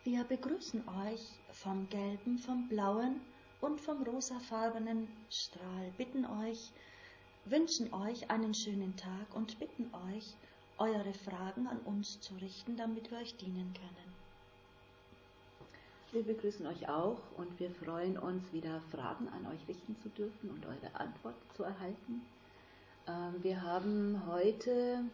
Wir begrüßen euch vom gelben, vom blauen und vom rosafarbenen Strahl, wünschen euch einen schönen Tag und bitten euch, eure Fragen an uns zu richten, damit wir euch dienen können. Wir begrüßen euch auch und wir freuen uns, wieder Fragen an euch richten zu dürfen und eure Antwort zu erhalten. Wir haben heute,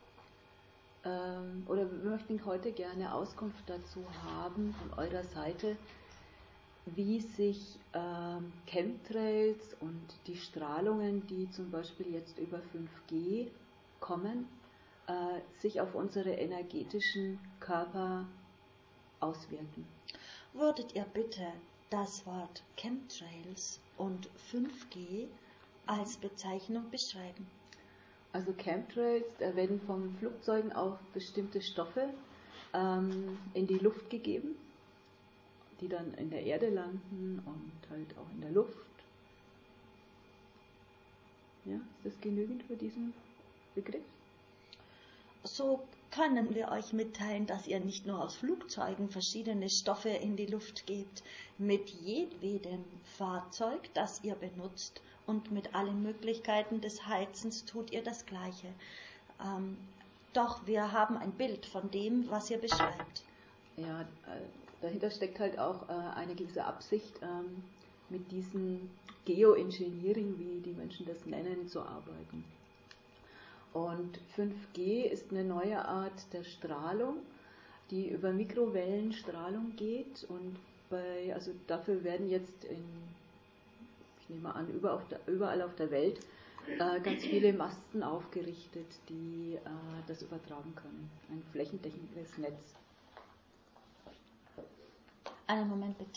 wir möchten heute gerne Auskunft dazu haben von eurer Seite, wie sich Chemtrails und die Strahlungen, die zum Beispiel jetzt über 5G kommen, sich auf unsere energetischen Körper auswirken. Würdet ihr bitte das Wort Chemtrails und 5G als Bezeichnung beschreiben? Also Chemtrails werden von Flugzeugen auf bestimmte Stoffe in die Luft gegeben, die dann in der Erde landen und halt auch in der Luft. Ja, ist das genügend für diesen Begriff? So können wir euch mitteilen, dass ihr nicht nur aus Flugzeugen verschiedene Stoffe in die Luft gebt. Mit jedem Fahrzeug, das ihr benutzt und mit allen Möglichkeiten des Heizens tut ihr das Gleiche. Doch wir haben ein Bild von dem, was ihr beschreibt. Ja, dahinter steckt halt auch eine gewisse Absicht, mit diesem Geoengineering, wie die Menschen das nennen, zu arbeiten. Und 5G ist eine neue Art der Strahlung, die über Mikrowellenstrahlung geht und dafür werden jetzt ich nehme an, überall auf der Welt ganz viele Masten aufgerichtet, die das übertragen können. Ein flächendeckendes Netz. Einen Moment bitte.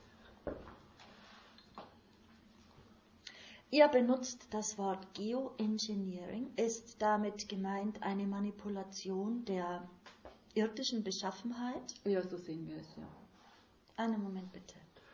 Ihr benutzt das Wort Geoengineering. Ist damit gemeint eine Manipulation der irdischen Beschaffenheit? Ja, so sehen wir es, ja. Einen Moment bitte.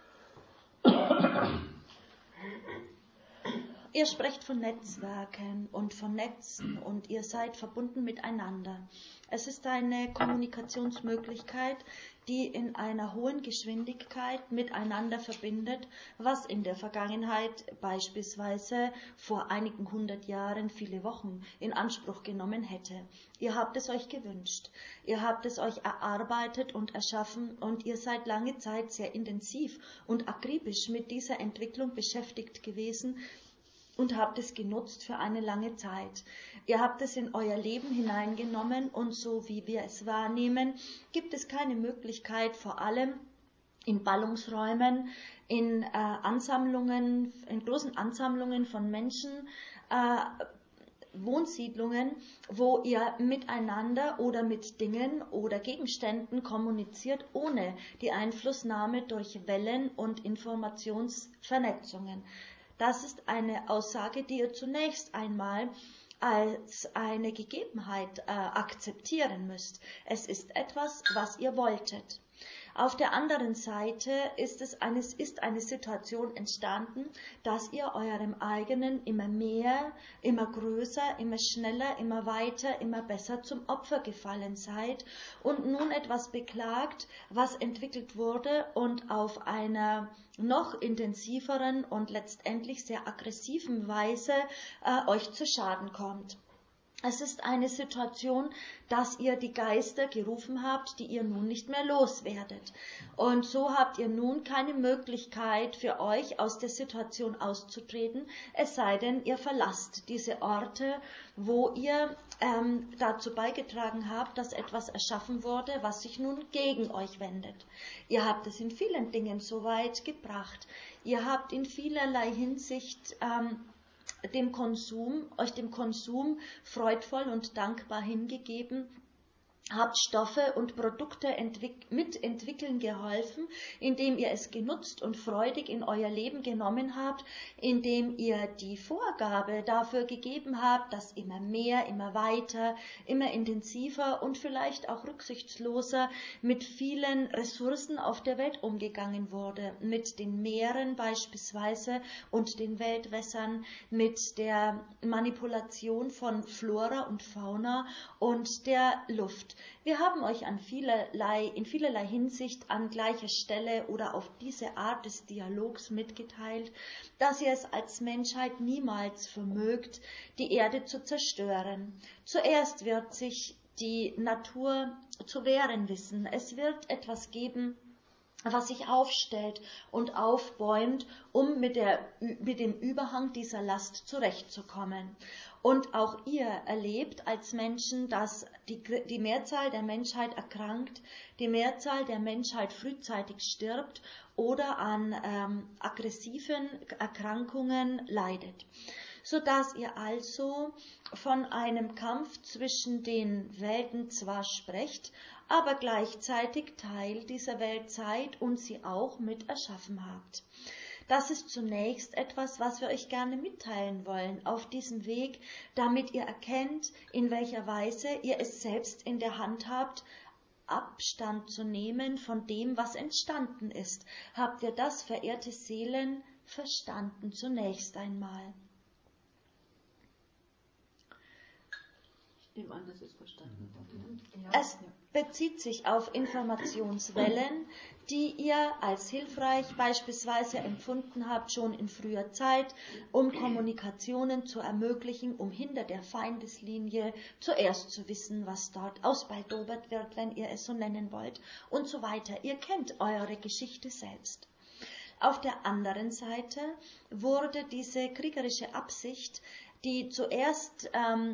Ihr sprecht von Netzwerken und von Netzen und ihr seid verbunden miteinander. Es ist eine Kommunikationsmöglichkeit, die in einer hohen Geschwindigkeit miteinander verbindet, was in der Vergangenheit beispielsweise vor einigen 100 Jahren viele Wochen in Anspruch genommen hätte. Ihr habt es euch gewünscht, ihr habt es euch erarbeitet und erschaffen und ihr seid lange Zeit sehr intensiv und akribisch mit dieser Entwicklung beschäftigt gewesen, und habt es genutzt für eine lange Zeit. Ihr habt es in euer Leben hineingenommen und so wie wir es wahrnehmen, gibt es keine Möglichkeit, vor allem in Ballungsräumen, in großen Ansammlungen von Menschen, Wohnsiedlungen, wo ihr miteinander oder mit Dingen oder Gegenständen kommuniziert, ohne die Einflussnahme durch Wellen und Informationsvernetzungen. Das ist eine Aussage, die ihr zunächst einmal als eine Gegebenheit akzeptieren müsst. Es ist etwas, was ihr wolltet. Auf der anderen Seite ist eine Situation entstanden, dass ihr eurem eigenen immer mehr, immer größer, immer schneller, immer weiter, immer besser zum Opfer gefallen seid und nun etwas beklagt, was entwickelt wurde und auf einer noch intensiveren und letztendlich sehr aggressiven Weise euch zu Schaden kommt. Es ist eine Situation, dass ihr die Geister gerufen habt, die ihr nun nicht mehr loswerdet. Und so habt ihr nun keine Möglichkeit für euch aus der Situation auszutreten, es sei denn, ihr verlasst diese Orte, wo ihr dazu beigetragen habt, dass etwas erschaffen wurde, was sich nun gegen euch wendet. Ihr habt es in vielen Dingen so weit gebracht. Ihr habt in vielerlei Hinsicht euch dem Konsum freudvoll und dankbar hingegeben, habt Stoffe und Produkte mitentwickeln geholfen, indem ihr es genutzt und freudig in euer Leben genommen habt, indem ihr die Vorgabe dafür gegeben habt, dass immer mehr, immer weiter, immer intensiver und vielleicht auch rücksichtsloser mit vielen Ressourcen auf der Welt umgegangen wurde, mit den Meeren beispielsweise und den Weltwässern, mit der Manipulation von Flora und Fauna und der Luft. nicht. Wir haben euch in vielerlei Hinsicht an gleicher Stelle oder auf diese Art des Dialogs mitgeteilt, dass ihr es als Menschheit niemals vermögt, die Erde zu zerstören. Zuerst wird sich die Natur zu wehren wissen. Es wird etwas geben, was sich aufstellt und aufbäumt, um mit dem Überhang dieser Last zurechtzukommen. Und auch ihr erlebt als Menschen, dass die Mehrzahl der Menschheit erkrankt, die Mehrzahl der Menschheit frühzeitig stirbt oder an aggressiven Erkrankungen leidet. Sodass ihr also von einem Kampf zwischen den Welten zwar sprecht, aber gleichzeitig Teil dieser Welt seid und sie auch mit erschaffen habt. Das ist zunächst etwas, was wir euch gerne mitteilen wollen auf diesem Weg, damit ihr erkennt, in welcher Weise ihr es selbst in der Hand habt, Abstand zu nehmen von dem, was entstanden ist. Habt ihr das, verehrte Seelen, verstanden zunächst einmal? Ich nehme an, das ist verstanden worden. Ja. Es bezieht sich auf Informationswellen, die ihr als hilfreich beispielsweise empfunden habt schon in früher Zeit, um Kommunikationen zu ermöglichen, um hinter der Feindeslinie zuerst zu wissen, was dort ausbaldobert wird, wenn ihr es so nennen wollt, und so weiter. Ihr kennt eure Geschichte selbst. Auf der anderen Seite wurde diese kriegerische Absicht, die zuerst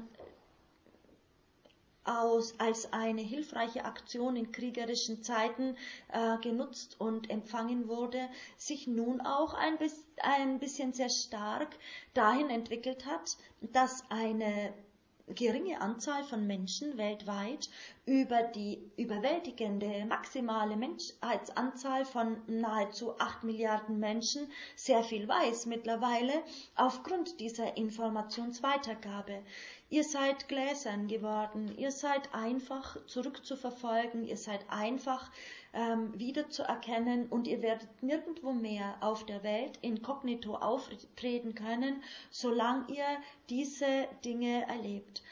als eine hilfreiche Aktion in kriegerischen Zeiten genutzt und empfangen wurde, sich nun auch ein bisschen sehr stark dahin entwickelt hat, dass eine geringe Anzahl von Menschen weltweit über die überwältigende maximale Menschheitsanzahl von nahezu 8 Milliarden Menschen sehr viel weiß mittlerweile aufgrund dieser Informationsweitergabe. Ihr seid gläsern geworden, ihr seid einfach zurückzuverfolgen, ihr seid einfach wiederzuerkennen und ihr werdet nirgendwo mehr auf der Welt inkognito auftreten können, solange ihr diese Dinge erlebt.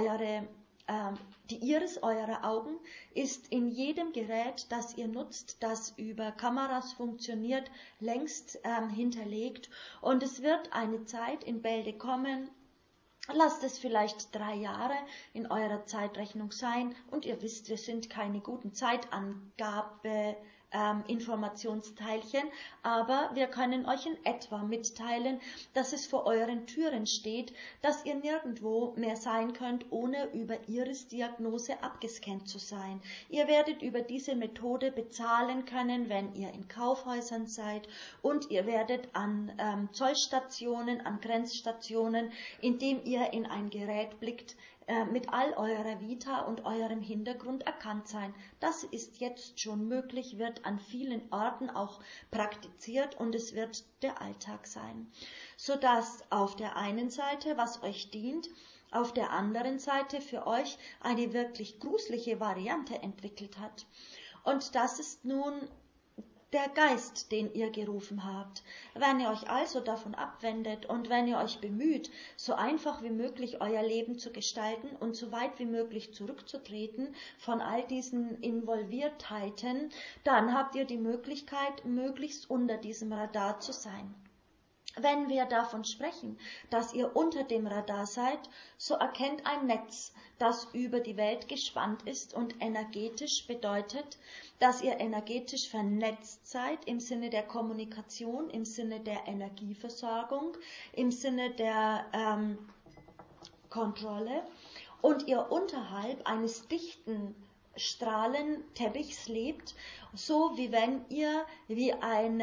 Die Iris eurer Augen ist in jedem Gerät, das ihr nutzt, das über Kameras funktioniert, längst hinterlegt, und es wird eine Zeit in Bälde kommen. Lasst es vielleicht 3 Jahre in eurer Zeitrechnung sein, und ihr wisst, wir sind keine guten Zeitangabe Informationsteilchen, aber wir können euch in etwa mitteilen, dass es vor euren Türen steht, dass ihr nirgendwo mehr sein könnt, ohne über Iris-Diagnose abgescannt zu sein. Ihr werdet über diese Methode bezahlen können, wenn ihr in Kaufhäusern seid, und ihr werdet an Zollstationen, an Grenzstationen, indem ihr in ein Gerät blickt, mit all eurer Vita und eurem Hintergrund erkannt sein. Das ist jetzt schon möglich, wird an vielen Orten auch praktiziert, und es wird der Alltag sein. Sodass auf der einen Seite, was euch dient, auf der anderen Seite für euch eine wirklich gruselige Variante entwickelt hat. Und das ist nun der Geist, den ihr gerufen habt. Wenn ihr euch also davon abwendet und wenn ihr euch bemüht, so einfach wie möglich euer Leben zu gestalten und so weit wie möglich zurückzutreten von all diesen Involviertheiten, dann habt ihr die Möglichkeit, möglichst unter diesem Radar zu sein. Wenn wir davon sprechen, dass ihr unter dem Radar seid, so erkennt ein Netz, das über die Welt gespannt ist und energetisch bedeutet, dass ihr energetisch vernetzt seid im Sinne der Kommunikation, im Sinne der Energieversorgung, im Sinne der Kontrolle, und ihr unterhalb eines dichten Strahlenteppichs lebt, so wie wenn ihr wie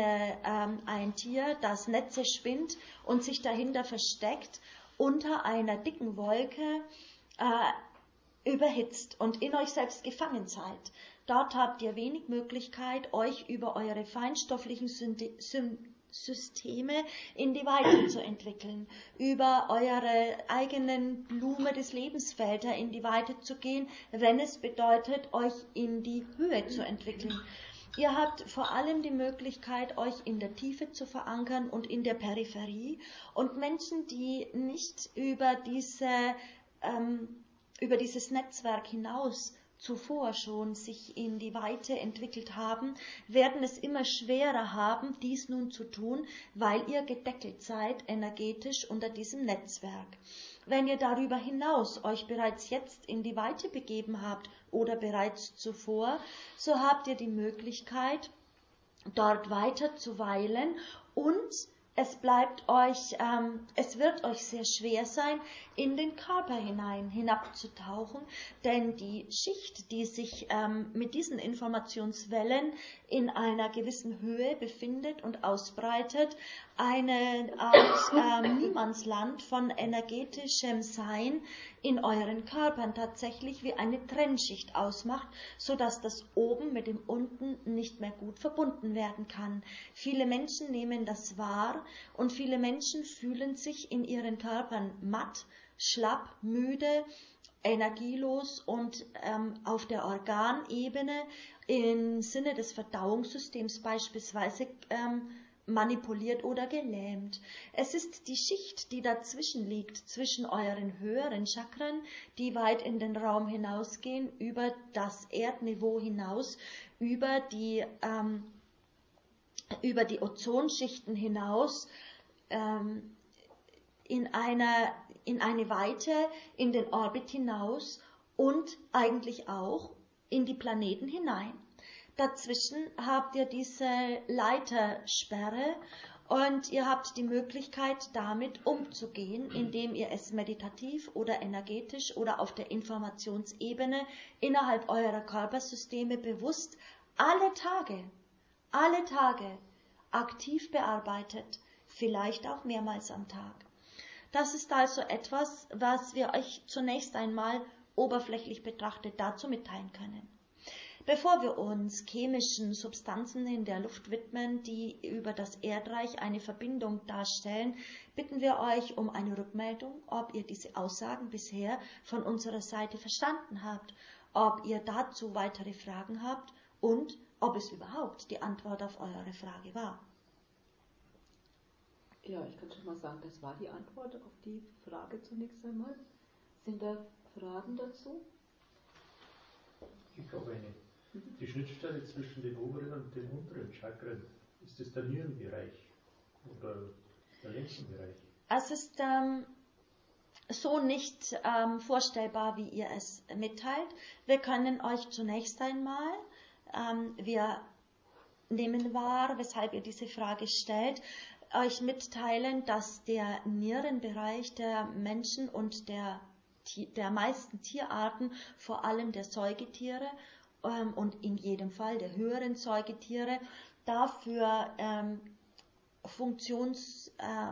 ein Tier, das Netze spinnt und sich dahinter versteckt, unter einer dicken Wolke überhitzt und in euch selbst gefangen seid. Dort habt ihr wenig Möglichkeit, euch über eure feinstofflichen Systeme in die Weite zu entwickeln, über eure eigenen Blume des Lebensfelder in die Weite zu gehen, wenn es bedeutet, euch in die Höhe zu entwickeln. Ihr habt vor allem die Möglichkeit, euch in der Tiefe zu verankern und in der Peripherie, und Menschen, die nicht über dieses Netzwerk hinaus zuvor schon sich in die Weite entwickelt haben, werden es immer schwerer haben, dies nun zu tun, weil ihr gedeckelt seid energetisch unter diesem Netzwerk. Wenn ihr darüber hinaus euch bereits jetzt in die Weite begeben habt oder bereits zuvor, so habt ihr die Möglichkeit, dort weiter zu weilen und es wird euch sehr schwer sein, in den Körper hinabzutauchen, denn die Schicht, die sich mit diesen Informationswellen in einer gewissen Höhe befindet und ausbreitet, eine Art Niemandsland von energetischem Sein in euren Körpern tatsächlich wie eine Trennschicht ausmacht, so dass das Oben mit dem Unten nicht mehr gut verbunden werden kann. Viele Menschen nehmen das wahr und viele Menschen fühlen sich in ihren Körpern matt, schlapp, müde, energielos und auf der Organebene im Sinne des Verdauungssystems beispielsweise manipuliert oder gelähmt. Es ist die Schicht, die dazwischen liegt, zwischen euren höheren Chakren, die weit in den Raum hinausgehen, über das Erdniveau hinaus, über die Ozonschichten hinaus, in eine Weite, in den Orbit hinaus und eigentlich auch in die Planeten hinein. Dazwischen habt ihr diese Leitersperre und ihr habt die Möglichkeit, damit umzugehen, indem ihr es meditativ oder energetisch oder auf der Informationsebene innerhalb eurer Körpersysteme bewusst alle Tage aktiv bearbeitet, vielleicht auch mehrmals am Tag. Das ist also etwas, was wir euch zunächst einmal oberflächlich betrachtet dazu mitteilen können. Bevor wir uns chemischen Substanzen in der Luft widmen, die über das Erdreich eine Verbindung darstellen, bitten wir euch um eine Rückmeldung, ob ihr diese Aussagen bisher von unserer Seite verstanden habt, ob ihr dazu weitere Fragen habt und ob es überhaupt die Antwort auf eure Frage war. Ja, ich kann schon mal sagen, das war die Antwort auf die Frage zunächst einmal. Sind da Fragen dazu? Ich habe eine. Die Schnittstelle zwischen den oberen und den unteren Chakren, ist es der Nierenbereich oder der Lendenbereich? Es ist so nicht vorstellbar, wie ihr es mitteilt. Wir können euch zunächst einmal, wir nehmen wahr, weshalb ihr diese Frage stellt, euch mitteilen, dass der Nierenbereich der Menschen und der meisten Tierarten, vor allem der Säugetiere und in jedem Fall der höheren Säugetiere, dafür funktionsartig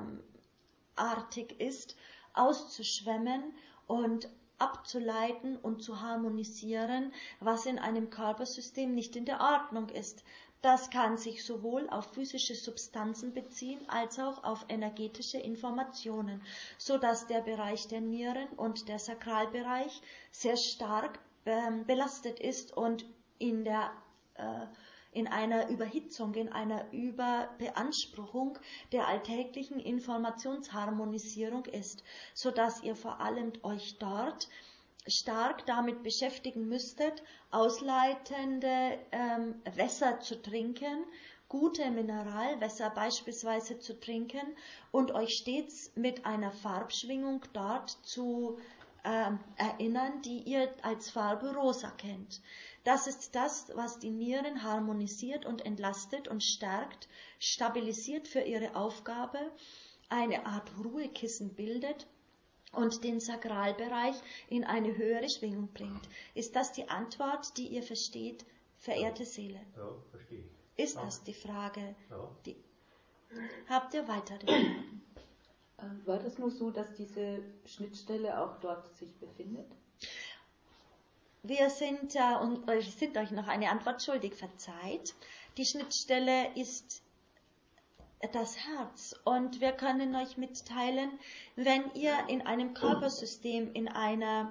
ist, auszuschwemmen und abzuleiten und zu harmonisieren, was in einem Körpersystem nicht in der Ordnung ist. Das kann sich sowohl auf physische Substanzen beziehen, als auch auf energetische Informationen, so dass der Bereich der Nieren und der Sakralbereich sehr stark belastet ist und in einer Überhitzung, in einer Überbeanspruchung der alltäglichen Informationsharmonisierung ist, so dass ihr vor allem euch dort stark damit beschäftigen müsstet, ausleitende Wässer zu trinken, gute Mineralwässer beispielsweise zu trinken und euch stets mit einer Farbschwingung dort zu erinnern, die ihr als Farbe rosa kennt. Das ist das, was die Nieren harmonisiert und entlastet und stärkt, stabilisiert für ihre Aufgabe, eine Art Ruhekissen bildet und den Sakralbereich in eine höhere Schwingung bringt. Ist das die Antwort, die ihr versteht, verehrte Seele? Ja, verstehe ich. Ist das die Frage? Ja. Habt ihr weitere Fragen? War das nur so, dass diese Schnittstelle auch dort sich befindet? Wir sind euch noch eine Antwort schuldig, verzeiht. Die Schnittstelle ist das Herz und wir können euch mitteilen, wenn ihr in einem Körpersystem, in einer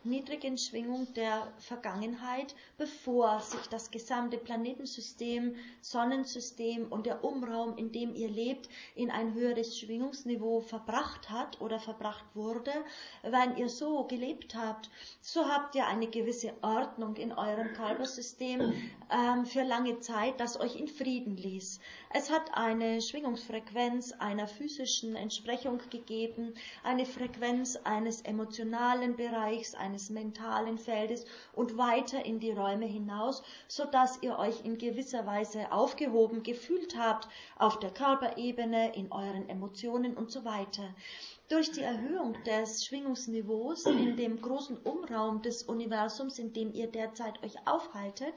niedrigen Schwingung der Vergangenheit, bevor sich das gesamte Planetensystem, Sonnensystem und der Umraum, in dem ihr lebt, in ein höheres Schwingungsniveau verbracht hat oder verbracht wurde. Wenn ihr so gelebt habt, so habt ihr eine gewisse Ordnung in eurem Körpersystem für lange Zeit, das euch in Frieden ließ. Es hat eine Schwingungsfrequenz einer physischen Entsprechung gegeben, eine Frequenz eines emotionalen Bereichs, eines mentalen Feldes und weiter in die Räume hinaus, so dass ihr euch in gewisser Weise aufgehoben gefühlt habt, auf der Körperebene, in euren Emotionen und so weiter. Durch die Erhöhung des Schwingungsniveaus in dem großen Umraum des Universums, in dem ihr derzeit euch aufhaltet,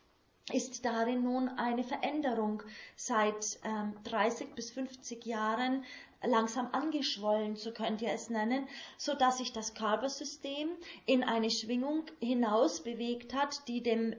ist darin nun eine Veränderung seit 30 bis 50 Jahren langsam angeschwollen, so könnt ihr es nennen, so dass sich das Körpersystem in eine Schwingung hinaus bewegt hat, die dem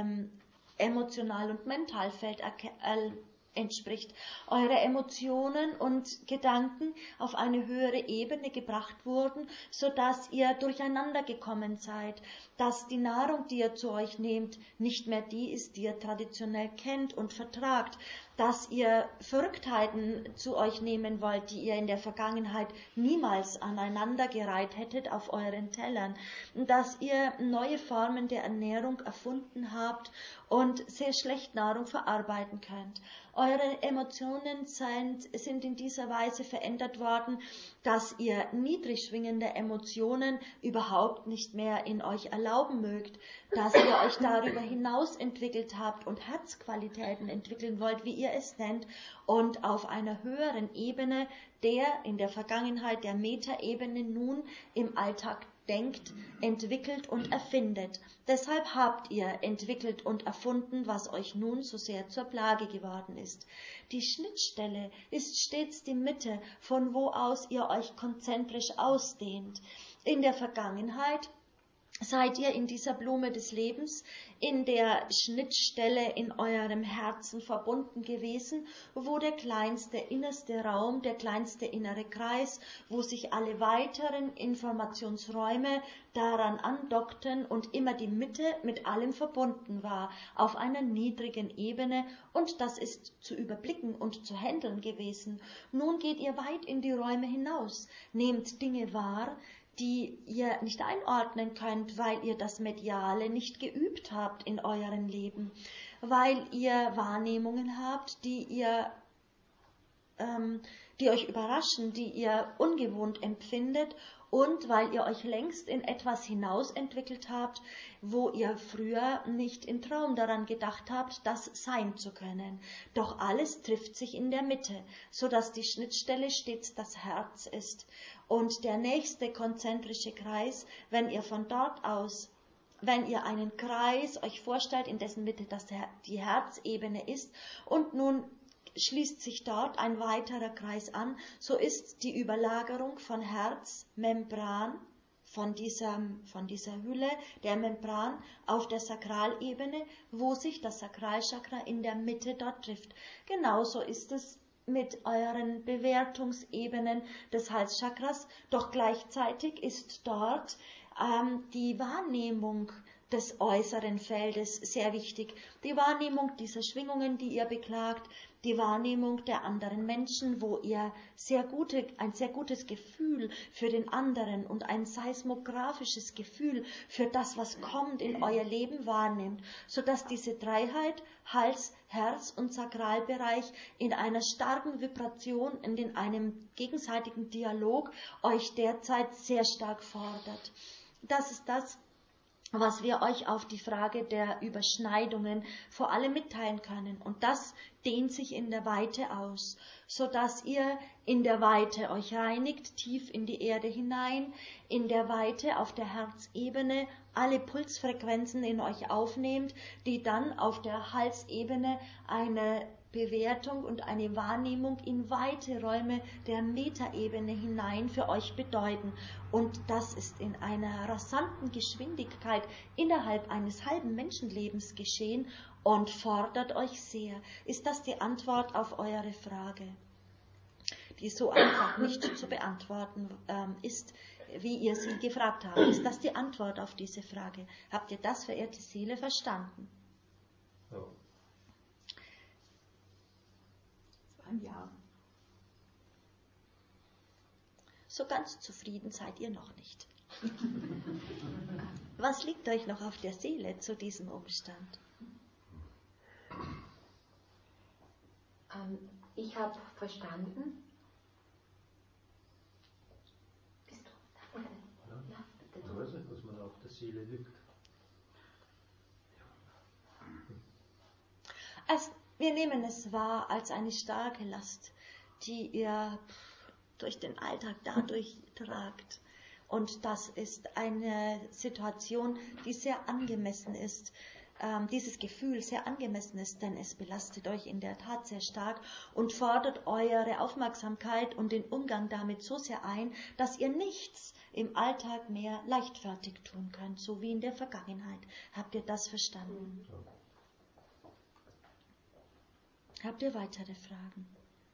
Emotional- und Mentalfeld entspricht. Eure Emotionen und Gedanken auf eine höhere Ebene gebracht wurden, so dass ihr durcheinander gekommen seid, dass die Nahrung, die ihr zu euch nehmt, nicht mehr die ist, die ihr traditionell kennt und vertragt, dass ihr Verrücktheiten zu euch nehmen wollt, die ihr in der Vergangenheit niemals aneinandergereiht hättet auf euren Tellern, dass ihr neue Formen der Ernährung erfunden habt und sehr schlecht Nahrung verarbeiten könnt. Eure Emotionen sind in dieser Weise verändert worden, dass ihr niedrig schwingende Emotionen überhaupt nicht mehr in euch erlauben mögt, dass ihr euch darüber hinaus entwickelt habt und Herzqualitäten entwickeln wollt, wie ihr es nennt, und auf einer höheren Ebene, der in der Vergangenheit der Metaebene nun im Alltag denkt, entwickelt und erfindet. Deshalb habt ihr entwickelt und erfunden, was euch nun so sehr zur Plage geworden ist. Die Schnittstelle ist stets die Mitte, von wo aus ihr euch konzentrisch ausdehnt. In der Vergangenheit seid ihr in dieser Blume des Lebens, in der Schnittstelle in eurem Herzen verbunden gewesen, wo der kleinste innerste Raum, der kleinste innere Kreis, wo sich alle weiteren Informationsräume daran andockten und immer die Mitte mit allem verbunden war, auf einer niedrigen Ebene, und das ist zu überblicken und zu handeln gewesen. Nun geht ihr weit in die Räume hinaus, nehmt Dinge wahr, die ihr nicht einordnen könnt, weil ihr das Mediale nicht geübt habt in eurem Leben, weil ihr Wahrnehmungen habt, die euch überraschen, die ihr ungewohnt empfindet, und weil ihr euch längst in etwas hinaus entwickelt habt, wo ihr früher nicht im Traum daran gedacht habt, das sein zu können. Doch alles trifft sich in der Mitte, so dass die Schnittstelle stets das Herz ist. Und der nächste konzentrische Kreis, wenn ihr von dort aus, wenn ihr einen Kreis euch vorstellt, in dessen Mitte die Herzebene ist, und nun schließt sich dort ein weiterer Kreis an, so ist die Überlagerung von Herzmembran, von dieser Hülle der Membran auf der Sakralebene, wo sich das Sakralchakra in der Mitte dort trifft. Genauso ist es mit euren Bewertungsebenen des Halschakras, doch gleichzeitig ist dort die Wahrnehmung des äußeren Feldes sehr wichtig. Die Wahrnehmung dieser Schwingungen, die ihr beklagt, die Wahrnehmung der anderen Menschen, wo ihr ein sehr gutes Gefühl für den anderen und ein seismografisches Gefühl für das, was kommt, in euer Leben wahrnehmt, sodass diese Dreiheit, Hals, Herz und Sakralbereich in einer starken Vibration und in einem gegenseitigen Dialog euch derzeit sehr stark fordert. Das ist das, was wir euch auf die Frage der Überschneidungen vor allem mitteilen können. Und das dehnt sich in der Weite aus, so dass ihr in der Weite euch reinigt, tief in die Erde hinein, in der Weite auf der Herzebene alle Pulsfrequenzen in euch aufnehmt, die dann auf der Halsebene eine Bewertung und eine Wahrnehmung in weite Räume der Metaebene hinein für euch bedeuten. Und das ist in einer rasanten Geschwindigkeit innerhalb eines halben Menschenlebens geschehen und fordert euch sehr. Ist das die Antwort auf eure Frage? die so einfach nicht zu beantworten ist, wie ihr sie gefragt habt. Ist das die Antwort auf diese Frage? Habt ihr das, verehrte Seele, verstanden? Ja. Das war ein Ja. So ganz zufrieden seid ihr noch nicht. Was liegt euch noch auf der Seele zu diesem Umstand? Ich habe verstanden. Bist du? Ja, bitte. Ich weiß nicht, was man auf der Seele liegt. Wir nehmen es wahr als eine starke Last, die ihr durch den Alltag dadurch tragt. Und das ist eine Situation, die sehr angemessen ist. Dieses Gefühl sehr angemessen ist, denn es belastet euch in der Tat sehr stark und fordert eure Aufmerksamkeit und den Umgang damit so sehr ein, dass ihr nichts im Alltag mehr leichtfertig tun könnt, so wie in der Vergangenheit. Habt ihr das verstanden? Habt ihr weitere Fragen?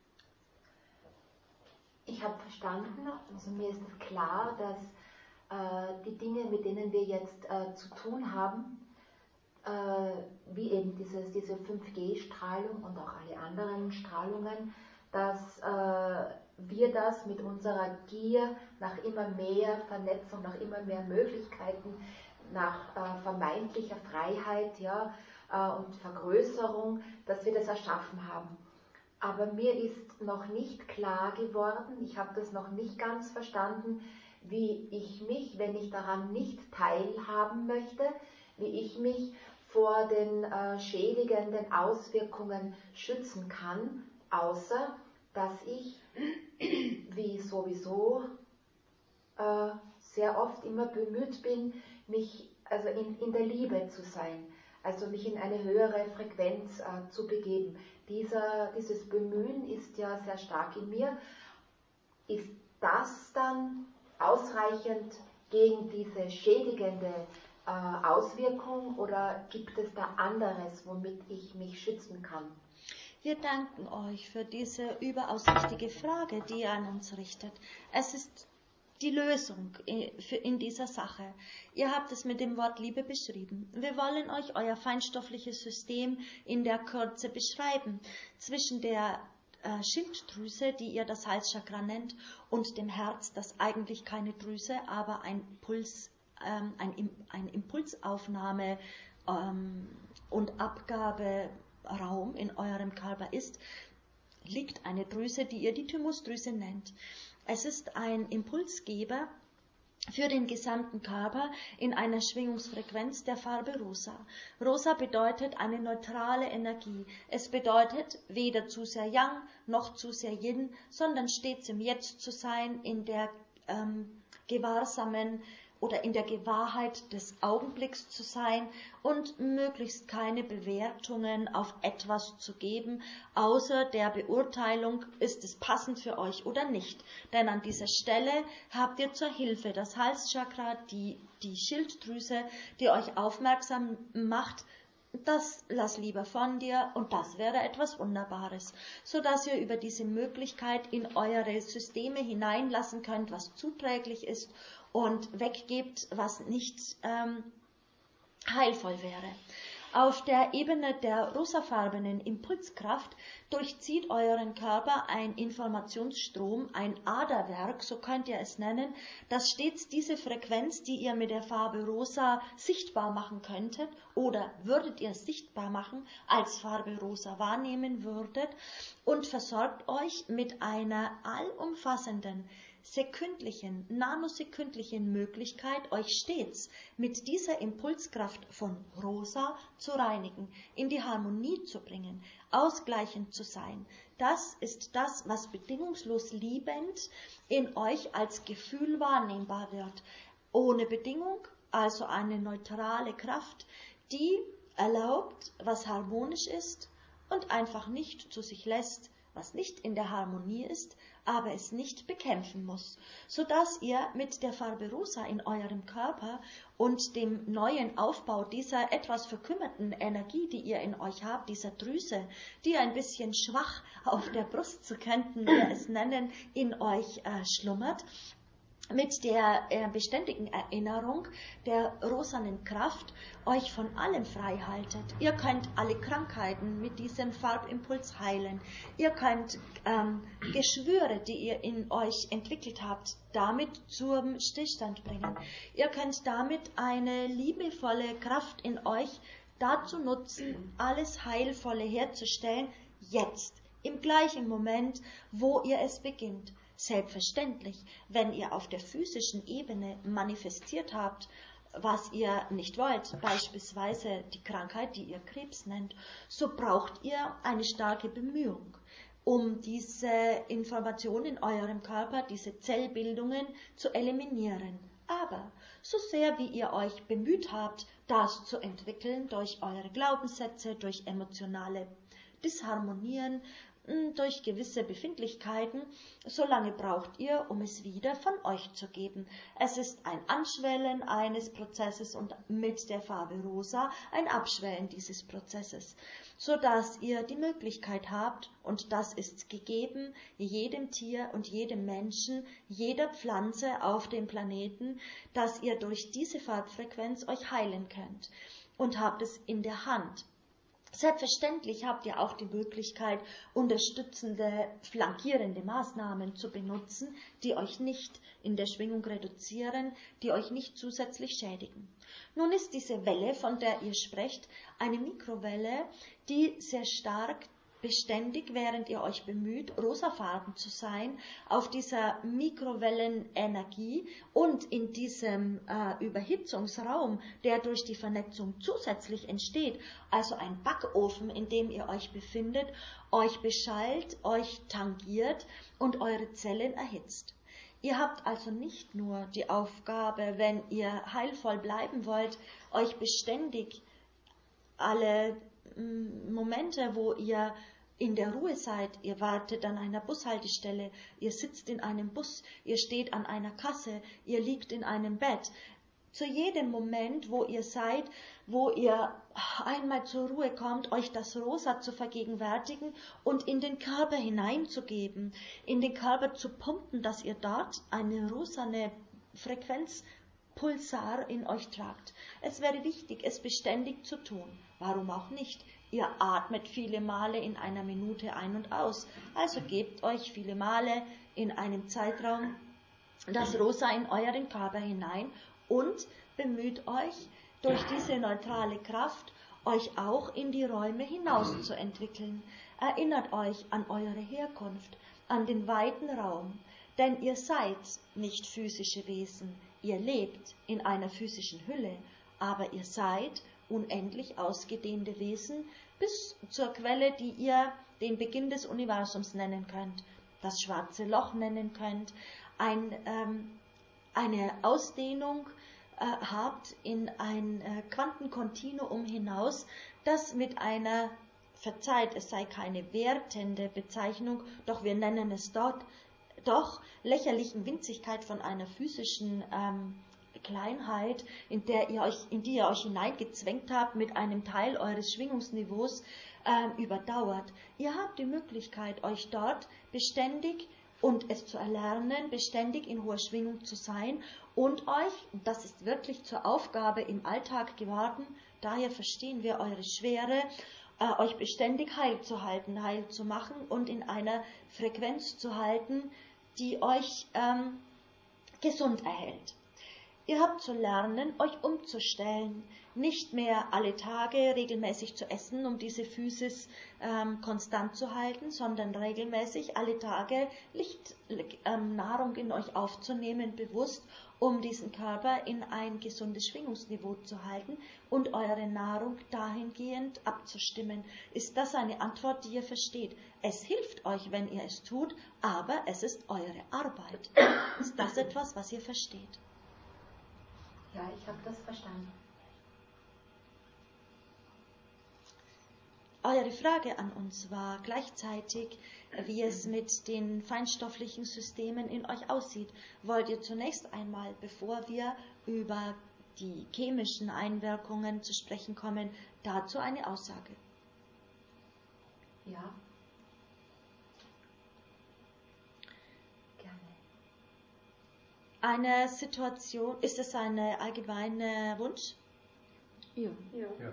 Ich habe verstanden, also mir ist es klar, dass die Dinge, mit denen wir jetzt zu tun haben, wie eben diese 5G-Strahlung und auch alle anderen Strahlungen, dass wir das mit unserer Gier nach immer mehr Vernetzung, nach immer mehr Möglichkeiten, nach vermeintlicher Freiheit, ja, und Vergrößerung, dass wir das erschaffen haben. Aber mir ist noch nicht klar geworden, ich habe das noch nicht ganz verstanden, wie ich mich, wenn ich daran nicht teilhaben möchte, wie ich mich vor den schädigenden Auswirkungen schützen kann, außer dass ich, wie sowieso sehr oft immer bemüht bin, mich also in der Liebe zu sein, also mich in eine höhere Frequenz zu begeben. Dieses Bemühen ist ja sehr stark in mir. Ist das dann ausreichend gegen diese schädigende Auswirkung oder gibt es da anderes, womit ich mich schützen kann? Wir danken euch für diese überaus wichtige Frage, die ihr an uns richtet. Es ist die Lösung in dieser Sache. Ihr habt es mit dem Wort Liebe beschrieben. Wir wollen euch euer feinstoffliches System in der Kürze beschreiben. Zwischen der Schilddrüse, die ihr das Halschakra nennt, und dem Herz, das eigentlich keine Drüse, aber ein Impulsaufnahme und Abgaberaum in eurem Körper ist, liegt eine Drüse, die ihr die Thymusdrüse nennt. Es ist ein Impulsgeber für den gesamten Körper in einer Schwingungsfrequenz der Farbe Rosa. Rosa bedeutet eine neutrale Energie. Es bedeutet weder zu sehr Yang noch zu sehr Yin, sondern stets im Jetzt zu sein, in der gewahrsamen oder in der Gewahrheit des Augenblicks zu sein und möglichst keine Bewertungen auf etwas zu geben, außer der Beurteilung, ist es passend für euch oder nicht. Denn an dieser Stelle habt ihr zur Hilfe das Halschakra, die Schilddrüse, die euch aufmerksam macht, das lass lieber von dir und das wäre etwas Wunderbares, sodass ihr über diese Möglichkeit in eure Systeme hineinlassen könnt, was zuträglich ist und weggebt, was nicht heilvoll wäre. Auf der Ebene der rosafarbenen Impulskraft durchzieht euren Körper ein Informationsstrom, ein Aderwerk, so könnt ihr es nennen, das stets diese Frequenz, die ihr mit der Farbe rosa sichtbar machen könntet oder würdet ihr sichtbar machen, als Farbe rosa wahrnehmen würdet und versorgt euch mit einer allumfassenden, sekündlichen, nanosekündlichen Möglichkeit, euch stets mit dieser Impulskraft von Rosa zu reinigen, in die Harmonie zu bringen, ausgleichend zu sein. Das ist das, was bedingungslos liebend in euch als Gefühl wahrnehmbar wird. Ohne Bedingung, also eine neutrale Kraft, die erlaubt, was harmonisch ist und einfach nicht zu sich lässt, was nicht in der Harmonie ist, aber es nicht bekämpfen muss, sodass ihr mit der Farbe Rosa in eurem Körper und dem neuen Aufbau dieser etwas verkümmerten Energie, die ihr in euch habt, dieser Drüse, die ein bisschen schwach auf der Brust, so könnten wir es nennen, in euch schlummert, mit der beständigen Erinnerung der rosanen Kraft euch von allem frei haltet. Ihr könnt alle Krankheiten mit diesem Farbimpuls heilen. Ihr könnt Geschwüre, die ihr in euch entwickelt habt, damit zum Stillstand bringen. Ihr könnt damit eine liebevolle Kraft in euch dazu nutzen, alles Heilvolle herzustellen, jetzt, im gleichen Moment, wo ihr es beginnt. Selbstverständlich, wenn ihr auf der physischen Ebene manifestiert habt, was ihr nicht wollt, beispielsweise die Krankheit, die ihr Krebs nennt, so braucht ihr eine starke Bemühung, um diese Informationen in eurem Körper, diese Zellbildungen zu eliminieren. Aber so sehr wie ihr euch bemüht habt, das zu entwickeln durch eure Glaubenssätze, durch emotionale Disharmonien, durch gewisse Befindlichkeiten, so lange braucht ihr, um es wieder von euch zu geben. Es ist ein Anschwellen eines Prozesses und mit der Farbe Rosa ein Abschwellen dieses Prozesses, so dass ihr die Möglichkeit habt, und das ist gegeben, jedem Tier und jedem Menschen, jeder Pflanze auf dem Planeten, dass ihr durch diese Farbfrequenz euch heilen könnt und habt es in der Hand. Selbstverständlich habt ihr auch die Möglichkeit, unterstützende, flankierende Maßnahmen zu benutzen, die euch nicht in der Schwingung reduzieren, die euch nicht zusätzlich schädigen. Nun ist diese Welle, von der ihr sprecht, eine Mikrowelle, die sehr stark beständig, während ihr euch bemüht, rosafarben zu sein, auf dieser Mikrowellenenergie und in diesem Überhitzungsraum, der durch die Vernetzung zusätzlich entsteht, also ein Backofen, in dem ihr euch befindet, euch beschallt, euch tangiert und eure Zellen erhitzt. Ihr habt also nicht nur die Aufgabe, wenn ihr heilvoll bleiben wollt, euch beständig alle Momente, wo ihr in der Ruhe seid, ihr wartet an einer Bushaltestelle, ihr sitzt in einem Bus, ihr steht an einer Kasse, ihr liegt in einem Bett. Zu jedem Moment, wo ihr seid, wo ihr einmal zur Ruhe kommt, euch das Rosa zu vergegenwärtigen und in den Körper hineinzugeben, in den Körper zu pumpen, dass ihr dort eine rosane Frequenzpulsar in euch tragt. Es wäre wichtig, es beständig zu tun. Warum auch nicht? Ihr atmet viele Male in einer Minute ein und aus. Also gebt euch viele Male in einem Zeitraum das Rosa in euren Körper hinein und bemüht euch, durch diese neutrale Kraft euch auch in die Räume hinaus zu entwickeln. Erinnert euch an eure Herkunft, an den weiten Raum, denn ihr seid nicht physische Wesen. Ihr lebt in einer physischen Hülle, aber ihr seid unendlich ausgedehnte Wesen bis zur Quelle, die ihr den Beginn des Universums nennen könnt, das schwarze Loch nennen könnt, eine Ausdehnung habt in ein Quantenkontinuum hinaus, das mit einer, verzeiht, es sei keine wertende Bezeichnung, doch wir nennen es dort, doch lächerlichen Winzigkeit von einer physischen Kleinheit, in die ihr euch hineingezwängt habt, mit einem Teil eures Schwingungsniveaus überdauert. Ihr habt die Möglichkeit, euch dort beständig und es zu erlernen, beständig in hoher Schwingung zu sein und euch, das ist wirklich zur Aufgabe im Alltag geworden, daher verstehen wir eure Schwere, euch beständig heil zu halten, heil zu machen und in einer Frequenz zu halten, die euch gesund erhält. Ihr habt zu lernen, euch umzustellen, nicht mehr alle Tage regelmäßig zu essen, um diese Physis konstant zu halten, sondern regelmäßig alle Tage Nahrung in euch aufzunehmen, bewusst, um diesen Körper in ein gesundes Schwingungsniveau zu halten und eure Nahrung dahingehend abzustimmen. Ist das eine Antwort, die ihr versteht? Es hilft euch, wenn ihr es tut, aber es ist eure Arbeit. Ist das etwas, was ihr versteht? Ja, ich habe das verstanden. Eure Frage an uns war gleichzeitig, wie es mit den feinstofflichen Systemen in euch aussieht. Wollt ihr zunächst einmal, bevor wir über die chemischen Einwirkungen zu sprechen kommen, dazu eine Aussage? Ja. Gerne. Eine Situation, ist es ein allgemeiner Wunsch? Ja. Ja.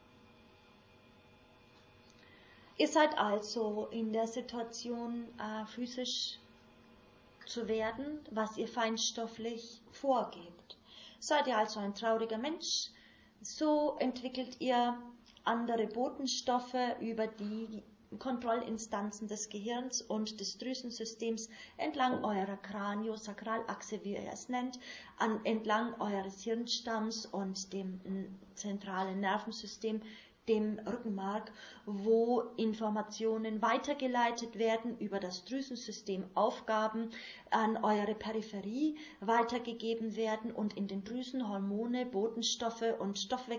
Ihr seid also in der Situation, physisch zu werden, was ihr feinstofflich vorgebt. Seid ihr also ein trauriger Mensch, so entwickelt ihr andere Botenstoffe über die Kontrollinstanzen des Gehirns und des Drüsensystems entlang eurer Kraniosakralachse, wie ihr es nennt, entlang eures Hirnstamms und dem zentralen Nervensystem, dem Rückenmark, wo Informationen weitergeleitet werden über das Drüsensystem, Aufgaben an eure Peripherie weitergegeben werden und in den Drüsen Hormone, Botenstoffe und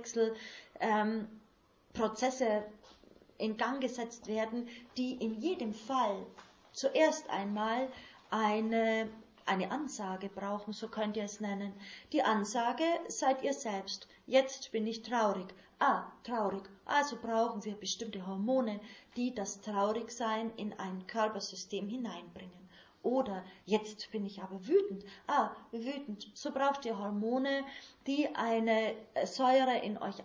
Stoffwechselprozesse in Gang gesetzt werden, die in jedem Fall zuerst einmal eine Ansage brauchen, so könnt ihr es nennen. Die Ansage seid ihr selbst. Jetzt bin ich traurig. Traurig. Also brauchen wir bestimmte Hormone, die das Traurigsein in ein Körpersystem hineinbringen. Oder jetzt bin ich aber wütend. Wütend. So braucht ihr Hormone, die eine Säure in euch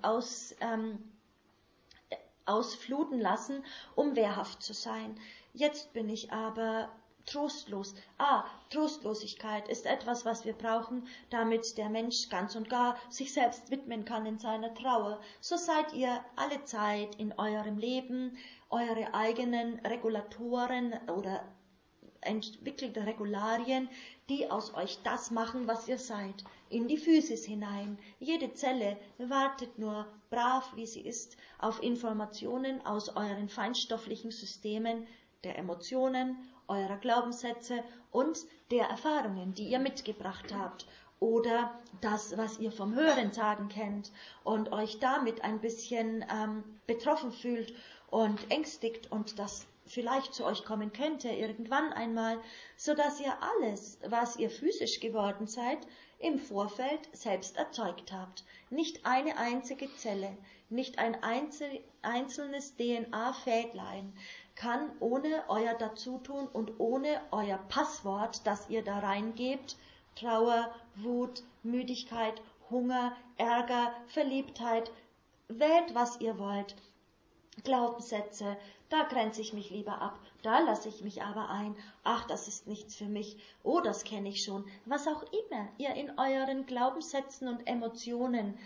ausfluten lassen, um wehrhaft zu sein. Jetzt bin ich aber trostlos. Trostlosigkeit ist etwas, was wir brauchen, damit der Mensch ganz und gar sich selbst widmen kann in seiner Trauer. So seid ihr alle Zeit in eurem Leben eure eigenen Regulatoren oder entwickelte Regularien, die aus euch das machen, was ihr seid, in die Physis hinein. Jede Zelle wartet nur brav, wie sie ist, auf Informationen aus euren feinstofflichen Systemen, der Emotionen, eurer Glaubenssätze und der Erfahrungen, die ihr mitgebracht habt. Oder das, was ihr vom Hörensagen kennt und euch damit ein bisschen betroffen fühlt und ängstigt und das vielleicht zu euch kommen könnte irgendwann einmal, so dass ihr alles, was ihr physisch geworden seid, im Vorfeld selbst erzeugt habt. Nicht eine einzige Zelle, nicht ein einzelnes DNA-Fädlein kann ohne euer Dazutun und ohne euer Passwort, das ihr da reingebt, Trauer, Wut, Müdigkeit, Hunger, Ärger, Verliebtheit, wählt, was ihr wollt, Glaubenssätze, da grenze ich mich lieber ab, da lasse ich mich aber ein, das ist nichts für mich, das kenne ich schon, was auch immer ihr in euren Glaubenssätzen und Emotionen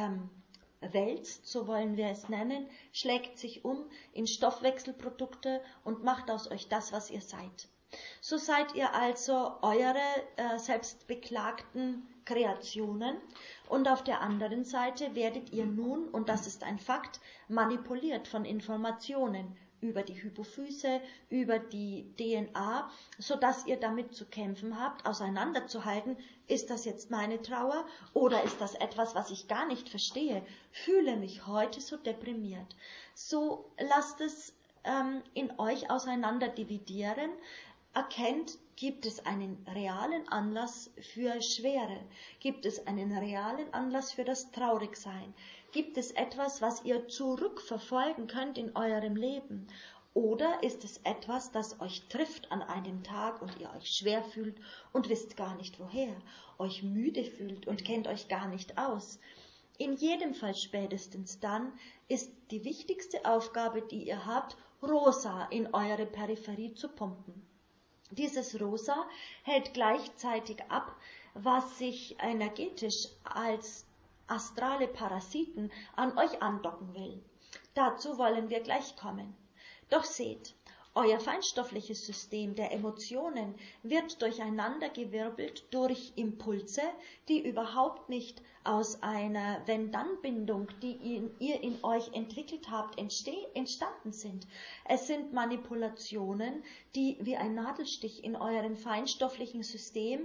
wälzt, so wollen wir es nennen, schlägt sich um in Stoffwechselprodukte und macht aus euch das, was ihr seid. So seid ihr also eure selbstbeklagten Kreationen und auf der anderen Seite werdet ihr nun, und das ist ein Fakt, manipuliert von Informationen über die Hypophyse, über die DNA, sodass ihr damit zu kämpfen habt, auseinanderzuhalten, ist das jetzt meine Trauer oder ist das etwas, was ich gar nicht verstehe, fühle mich heute so deprimiert. So lasst es in euch auseinander dividieren, erkennt, gibt es einen realen Anlass für Schwere, gibt es einen realen Anlass für das Traurigsein, gibt es etwas, was ihr zurückverfolgen könnt in eurem Leben, oder ist es etwas, das euch trifft an einem Tag und ihr euch schwer fühlt und wisst gar nicht woher, euch müde fühlt und kennt euch gar nicht aus. In jedem Fall spätestens dann ist die wichtigste Aufgabe, die ihr habt, Rosa in eure Peripherie zu pumpen. Dieses Rosa hält gleichzeitig ab, was sich energetisch als astrale Parasiten an euch andocken will. Dazu wollen wir gleich kommen. Doch seht, euer feinstoffliches System der Emotionen wird durcheinandergewirbelt durch Impulse, die überhaupt nicht aus einer Wenn-Dann-Bindung, die ihr in euch entwickelt habt, entstanden sind. Es sind Manipulationen, die wie ein Nadelstich in eurem feinstofflichen System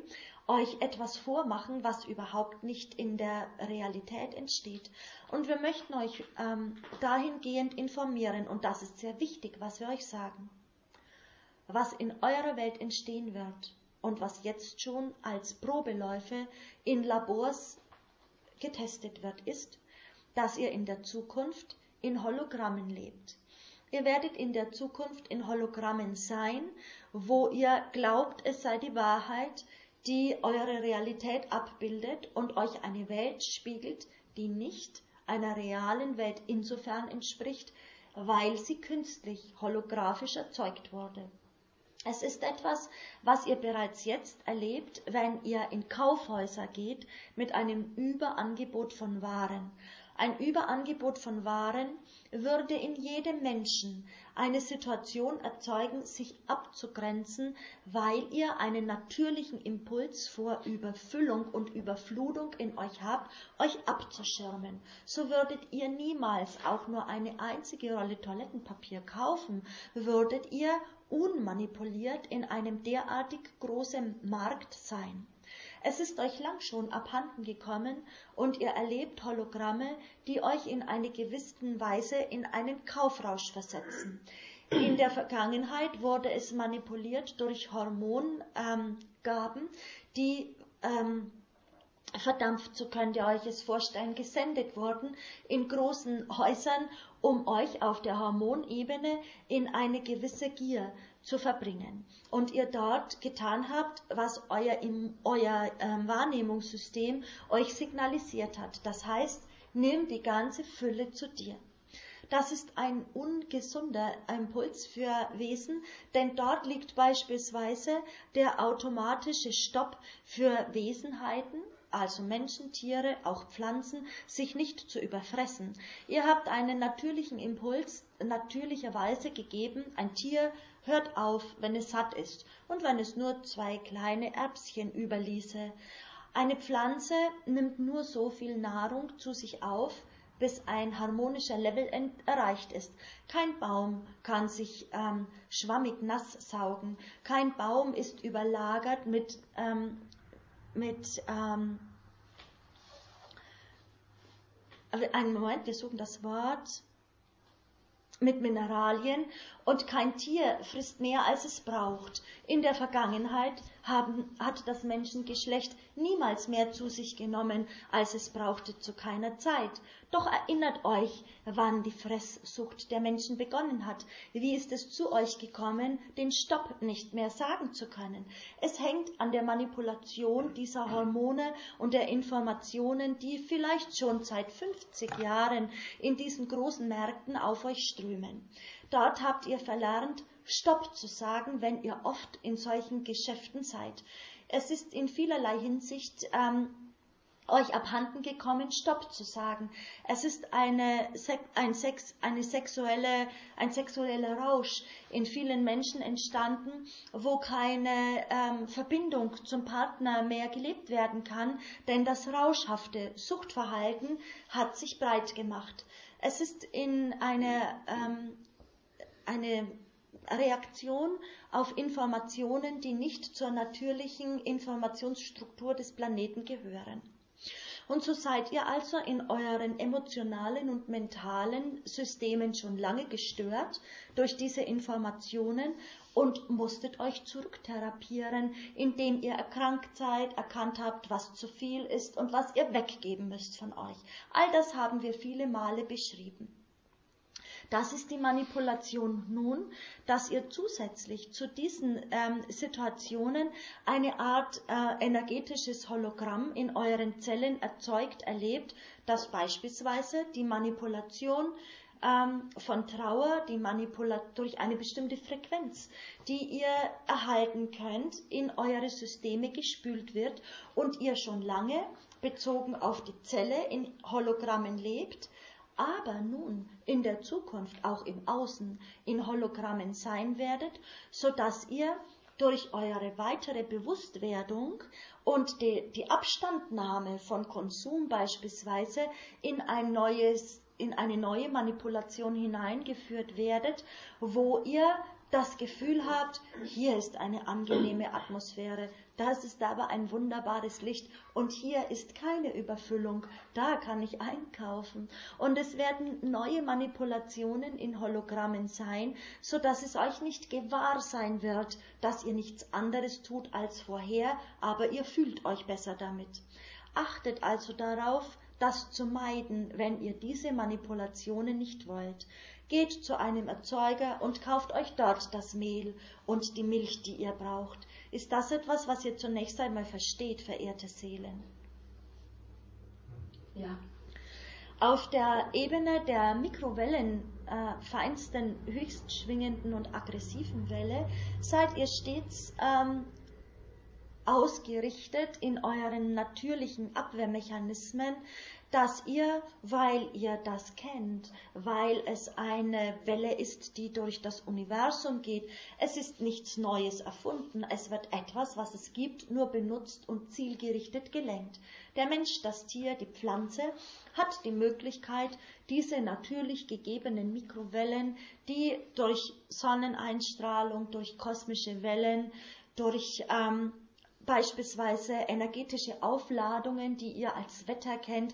euch etwas vormachen, was überhaupt nicht in der Realität entsteht. Und wir möchten euch dahingehend informieren, und das ist sehr wichtig, was wir euch sagen. Was in eurer Welt entstehen wird und was jetzt schon als Probeläufe in Labors getestet wird, ist, dass ihr in der Zukunft in Hologrammen lebt. Ihr werdet in der Zukunft in Hologrammen sein, wo ihr glaubt, es sei die Wahrheit, die eure Realität abbildet und euch eine Welt spiegelt, die nicht einer realen Welt insofern entspricht, weil sie künstlich holographisch erzeugt wurde. Es ist etwas, was ihr bereits jetzt erlebt, wenn ihr in Kaufhäuser geht mit einem Überangebot von Waren. Ein Überangebot von Waren würde in jedem Menschen eine Situation erzeugen, sich abzugrenzen, weil ihr einen natürlichen Impuls vor Überfüllung und Überflutung in euch habt, euch abzuschirmen. So würdet ihr niemals auch nur eine einzige Rolle Toilettenpapier kaufen, würdet ihr unmanipuliert in einem derartig großen Markt sein. Es ist euch lang schon abhanden gekommen und ihr erlebt Hologramme, die euch in einer gewissen Weise in einen Kaufrausch versetzen. In der Vergangenheit wurde es manipuliert durch Hormongaben, die verdampft, so könnt ihr euch es vorstellen, gesendet wurden in großen Häusern, um euch auf der Hormonebene in eine gewisse Gier zu verbringen. Und ihr dort getan habt, was euer Wahrnehmungssystem euch signalisiert hat. Das heißt, nimm die ganze Fülle zu dir. Das ist ein ungesunder Impuls für Wesen, denn dort liegt beispielsweise der automatische Stopp für Wesenheiten, also Menschen, Tiere, auch Pflanzen, sich nicht zu überfressen. Ihr habt einen natürlichen Impuls natürlicherweise gegeben, ein Tier hört auf, wenn es satt ist und wenn es nur 2 kleine Erbschen überließe. Eine Pflanze nimmt nur so viel Nahrung zu sich auf, bis ein harmonischer Level erreicht ist. Kein Baum kann sich schwammig nass saugen. Kein Baum ist überlagert mit einen Moment, wir suchen das Wort, mit Mineralien, und kein Tier frisst mehr, als es braucht. In der Vergangenheit hat das Menschengeschlecht niemals mehr zu sich genommen, als es brauchte, zu keiner Zeit. Doch erinnert euch, wann die Fresssucht der Menschen begonnen hat. Wie ist es zu euch gekommen, den Stopp nicht mehr sagen zu können? Es hängt an der Manipulation dieser Hormone und der Informationen, die vielleicht schon seit 50 Jahren in diesen großen Märkten auf euch strömen. Dort habt ihr verlernt, Stopp zu sagen, wenn ihr oft in solchen Geschäften seid. Es ist in vielerlei Hinsicht euch abhanden gekommen, Stopp zu sagen. Es ist ein sexueller Rausch in vielen Menschen entstanden, wo keine Verbindung zum Partner mehr gelebt werden kann, denn das rauschhafte Suchtverhalten hat sich breit gemacht. Es ist in eine Reaktion auf Informationen, die nicht zur natürlichen Informationsstruktur des Planeten gehören. Und so seid ihr also in euren emotionalen und mentalen Systemen schon lange gestört durch diese Informationen und musstet euch zurücktherapieren, indem ihr erkrankt seid, erkannt habt, was zu viel ist und was ihr weggeben müsst von euch. All das haben wir viele Male beschrieben. Das ist die Manipulation nun, dass ihr zusätzlich zu diesen Situationen eine Art energetisches Hologramm in euren Zellen erzeugt, erlebt, das beispielsweise die Manipulation von Trauer, durch eine bestimmte Frequenz, die ihr erhalten könnt, in eure Systeme gespült wird und ihr schon lange bezogen auf die Zelle in Hologrammen lebt, aber nun in der Zukunft auch im Außen in Hologrammen sein werdet, so dass ihr durch eure weitere Bewusstwerdung und die Abstandnahme von Konsum beispielsweise in eine neue Manipulation hineingeführt werdet, wo ihr das Gefühl habt, hier ist eine angenehme Atmosphäre, das ist aber ein wunderbares Licht und hier ist keine Überfüllung, da kann ich einkaufen. Und es werden neue Manipulationen in Hologrammen sein, sodass es euch nicht gewahr sein wird, dass ihr nichts anderes tut als vorher, aber ihr fühlt euch besser damit. Achtet also darauf, das zu meiden, wenn ihr diese Manipulationen nicht wollt. Geht zu einem Erzeuger und kauft euch dort das Mehl und die Milch, die ihr braucht. Ist das etwas, was ihr zunächst einmal versteht, verehrte Seelen? Ja. Auf der Ebene der Mikrowellen, feinsten, höchst schwingenden und aggressiven Welle, seid ihr stets ausgerichtet in euren natürlichen Abwehrmechanismen, dass ihr, weil ihr das kennt, weil es eine Welle ist, die durch das Universum geht, es ist nichts Neues erfunden, es wird etwas, was es gibt, nur benutzt und zielgerichtet gelenkt. Der Mensch, das Tier, die Pflanze hat die Möglichkeit, diese natürlich gegebenen Mikrowellen, die durch Sonneneinstrahlung, durch kosmische Wellen, durch beispielsweise energetische Aufladungen, die ihr als Wetter kennt,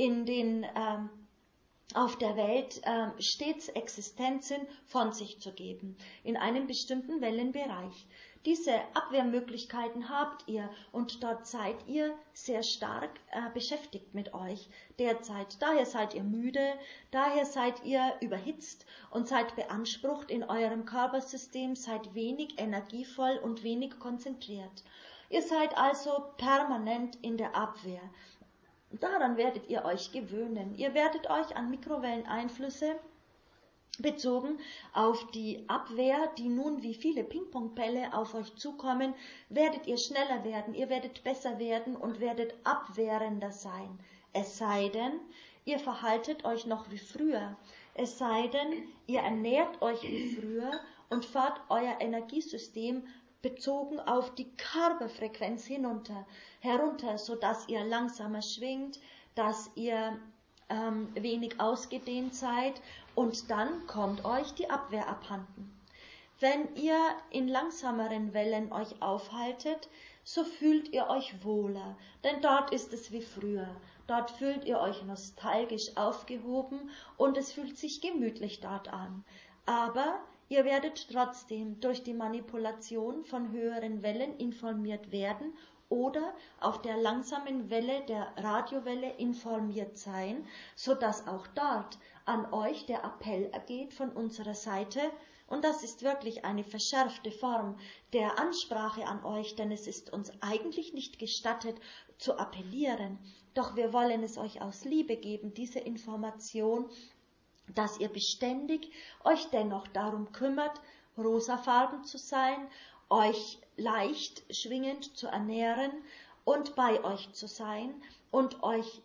auf der Welt stets existent sind, von sich zu geben, in einem bestimmten Wellenbereich. Diese Abwehrmöglichkeiten habt ihr und dort seid ihr sehr stark beschäftigt mit euch derzeit. Daher seid ihr müde, daher seid ihr überhitzt und seid beansprucht in eurem Körpersystem, seid wenig energievoll und wenig konzentriert. Ihr seid also permanent in der Abwehr. Daran werdet ihr euch gewöhnen. Ihr werdet euch an Mikrowelleneinflüsse bezogen auf die Abwehr, die nun wie viele Ping-Pong-Bälle auf euch zukommen, werdet ihr schneller werden, ihr werdet besser werden und werdet abwehrender sein. Es sei denn, ihr verhaltet euch noch wie früher. Es sei denn, ihr ernährt euch wie früher und fahrt euer Energiesystem bezogen auf die Körperfrequenz herunter, sodass ihr langsamer schwingt, dass ihr wenig ausgedehnt seid und dann kommt euch die Abwehr abhanden. Wenn ihr in langsameren Wellen euch aufhaltet, so fühlt ihr euch wohler, denn dort ist es wie früher. Dort fühlt ihr euch nostalgisch aufgehoben und es fühlt sich gemütlich dort an. Aber ihr werdet trotzdem durch die Manipulation von höheren Wellen informiert werden oder auf der langsamen Welle der Radiowelle informiert sein, sodass auch dort an euch der Appell ergeht von unserer Seite, und das ist wirklich eine verschärfte Form der Ansprache an euch, denn es ist uns eigentlich nicht gestattet zu appellieren, doch wir wollen es euch aus Liebe geben, diese Information, dass ihr beständig euch dennoch darum kümmert, rosafarben zu sein, euch leicht schwingend zu ernähren und bei euch zu sein und euch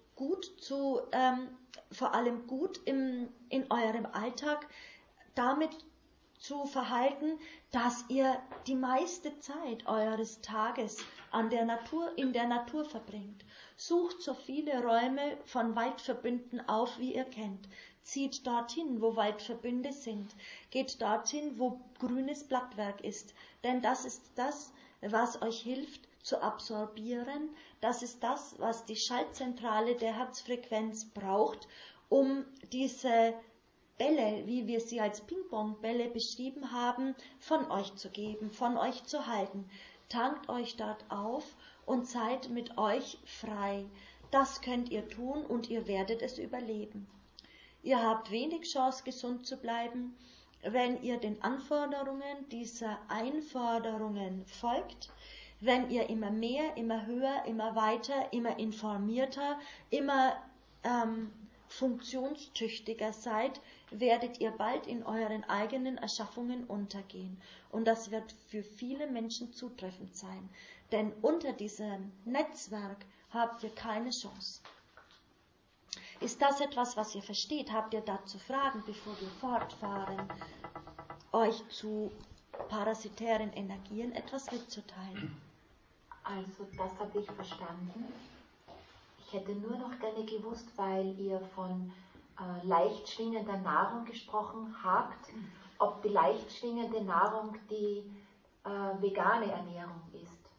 vor allem gut in eurem Alltag damit zu verhalten, dass ihr die meiste Zeit eures Tages in der Natur verbringt. Sucht so viele Räume von Waldverbünden auf, wie ihr kennt. Zieht dorthin, wo Waldverbünde sind. Geht dorthin, wo grünes Blattwerk ist. Denn das ist das, was euch hilft zu absorbieren. Das ist das, was die Schaltzentrale der Herzfrequenz braucht, um diese Bälle, wie wir sie als Ping-Pong-Bälle beschrieben haben, von euch zu geben, von euch zu halten. Tankt euch dort auf und seid mit euch frei. Das könnt ihr tun und ihr werdet es überleben. Ihr habt wenig Chance, gesund zu bleiben, wenn ihr den Anforderungen dieser Einforderungen folgt, wenn ihr immer mehr, immer höher, immer weiter, immer informierter, immer funktionstüchtiger seid, werdet ihr bald in euren eigenen Erschaffungen untergehen. Und das wird für viele Menschen zutreffend sein. Denn unter diesem Netzwerk habt ihr keine Chance. Ist das etwas, was ihr versteht? Habt ihr dazu Fragen, bevor wir fortfahren, euch zu parasitären Energien etwas mitzuteilen? Also das habe ich verstanden. Ich hätte nur noch gerne gewusst, weil ihr von leicht schwingender Nahrung gesprochen habt ob die leicht schwingende Nahrung die vegane Ernährung ist.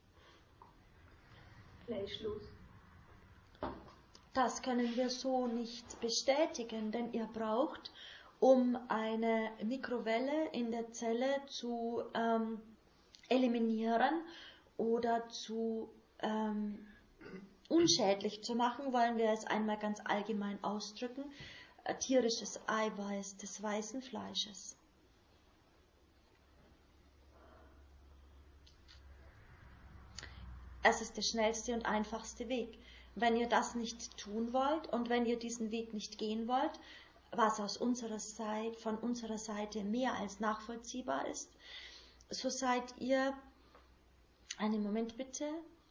Fleischlos. Das können wir so nicht bestätigen, denn ihr braucht, um eine Mikrowelle in der Zelle zu eliminieren oder zu unschädlich zu machen, wollen wir es einmal ganz allgemein ausdrücken, tierisches Eiweiß des weißen Fleisches. Es ist der schnellste und einfachste Weg. Wenn ihr das nicht tun wollt und wenn ihr diesen Weg nicht gehen wollt, was von unserer Seite mehr als nachvollziehbar ist, so seid ihr, einen Moment bitte,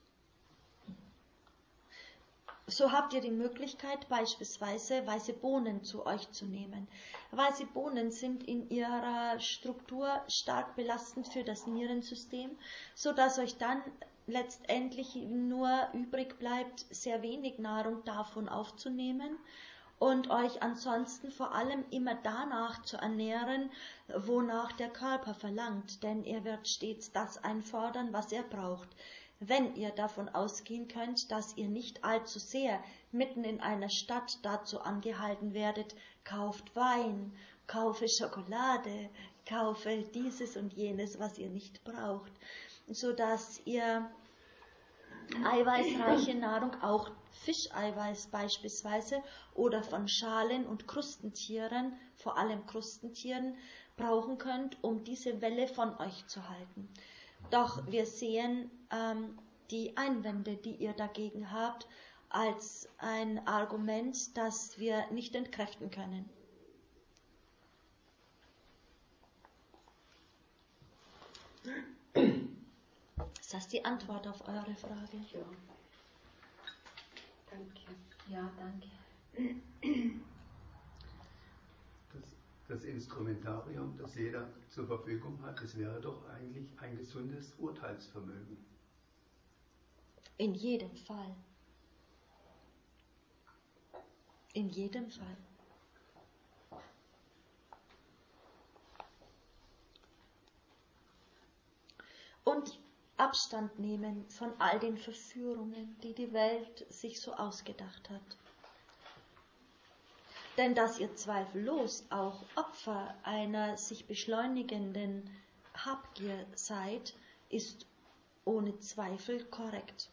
so habt ihr die Möglichkeit, beispielsweise weiße Bohnen zu euch zu nehmen. Weiße Bohnen sind in ihrer Struktur stark belastend für das Nierensystem, so dass euch dann letztendlich nur übrig bleibt, sehr wenig Nahrung davon aufzunehmen und euch ansonsten vor allem immer danach zu ernähren, wonach der Körper verlangt, denn er wird stets das einfordern, was er braucht. Wenn ihr davon ausgehen könnt, dass ihr nicht allzu sehr mitten in einer Stadt dazu angehalten werdet, kauft Wein, kaufe Schokolade, kaufe dieses und jenes, was ihr nicht braucht, so dass ihr eiweißreiche Nahrung, auch Fischeiweiß beispielsweise, oder von Schalen- und Krustentieren, vor allem Krustentieren, brauchen könnt, um diese Welle von euch zu halten. Doch wir sehen die Einwände, die ihr dagegen habt, als ein Argument, das wir nicht entkräften können. Ist das die Antwort auf eure Frage? Ja. Danke. Ja, danke. Das Instrumentarium, das jeder zur Verfügung hat, das wäre doch eigentlich ein gesundes Urteilsvermögen. In jedem Fall. In jedem Fall. Und Abstand nehmen von all den Verführungen, die die Welt sich so ausgedacht hat. Denn dass ihr zweifellos auch Opfer einer sich beschleunigenden Habgier seid, ist ohne Zweifel korrekt.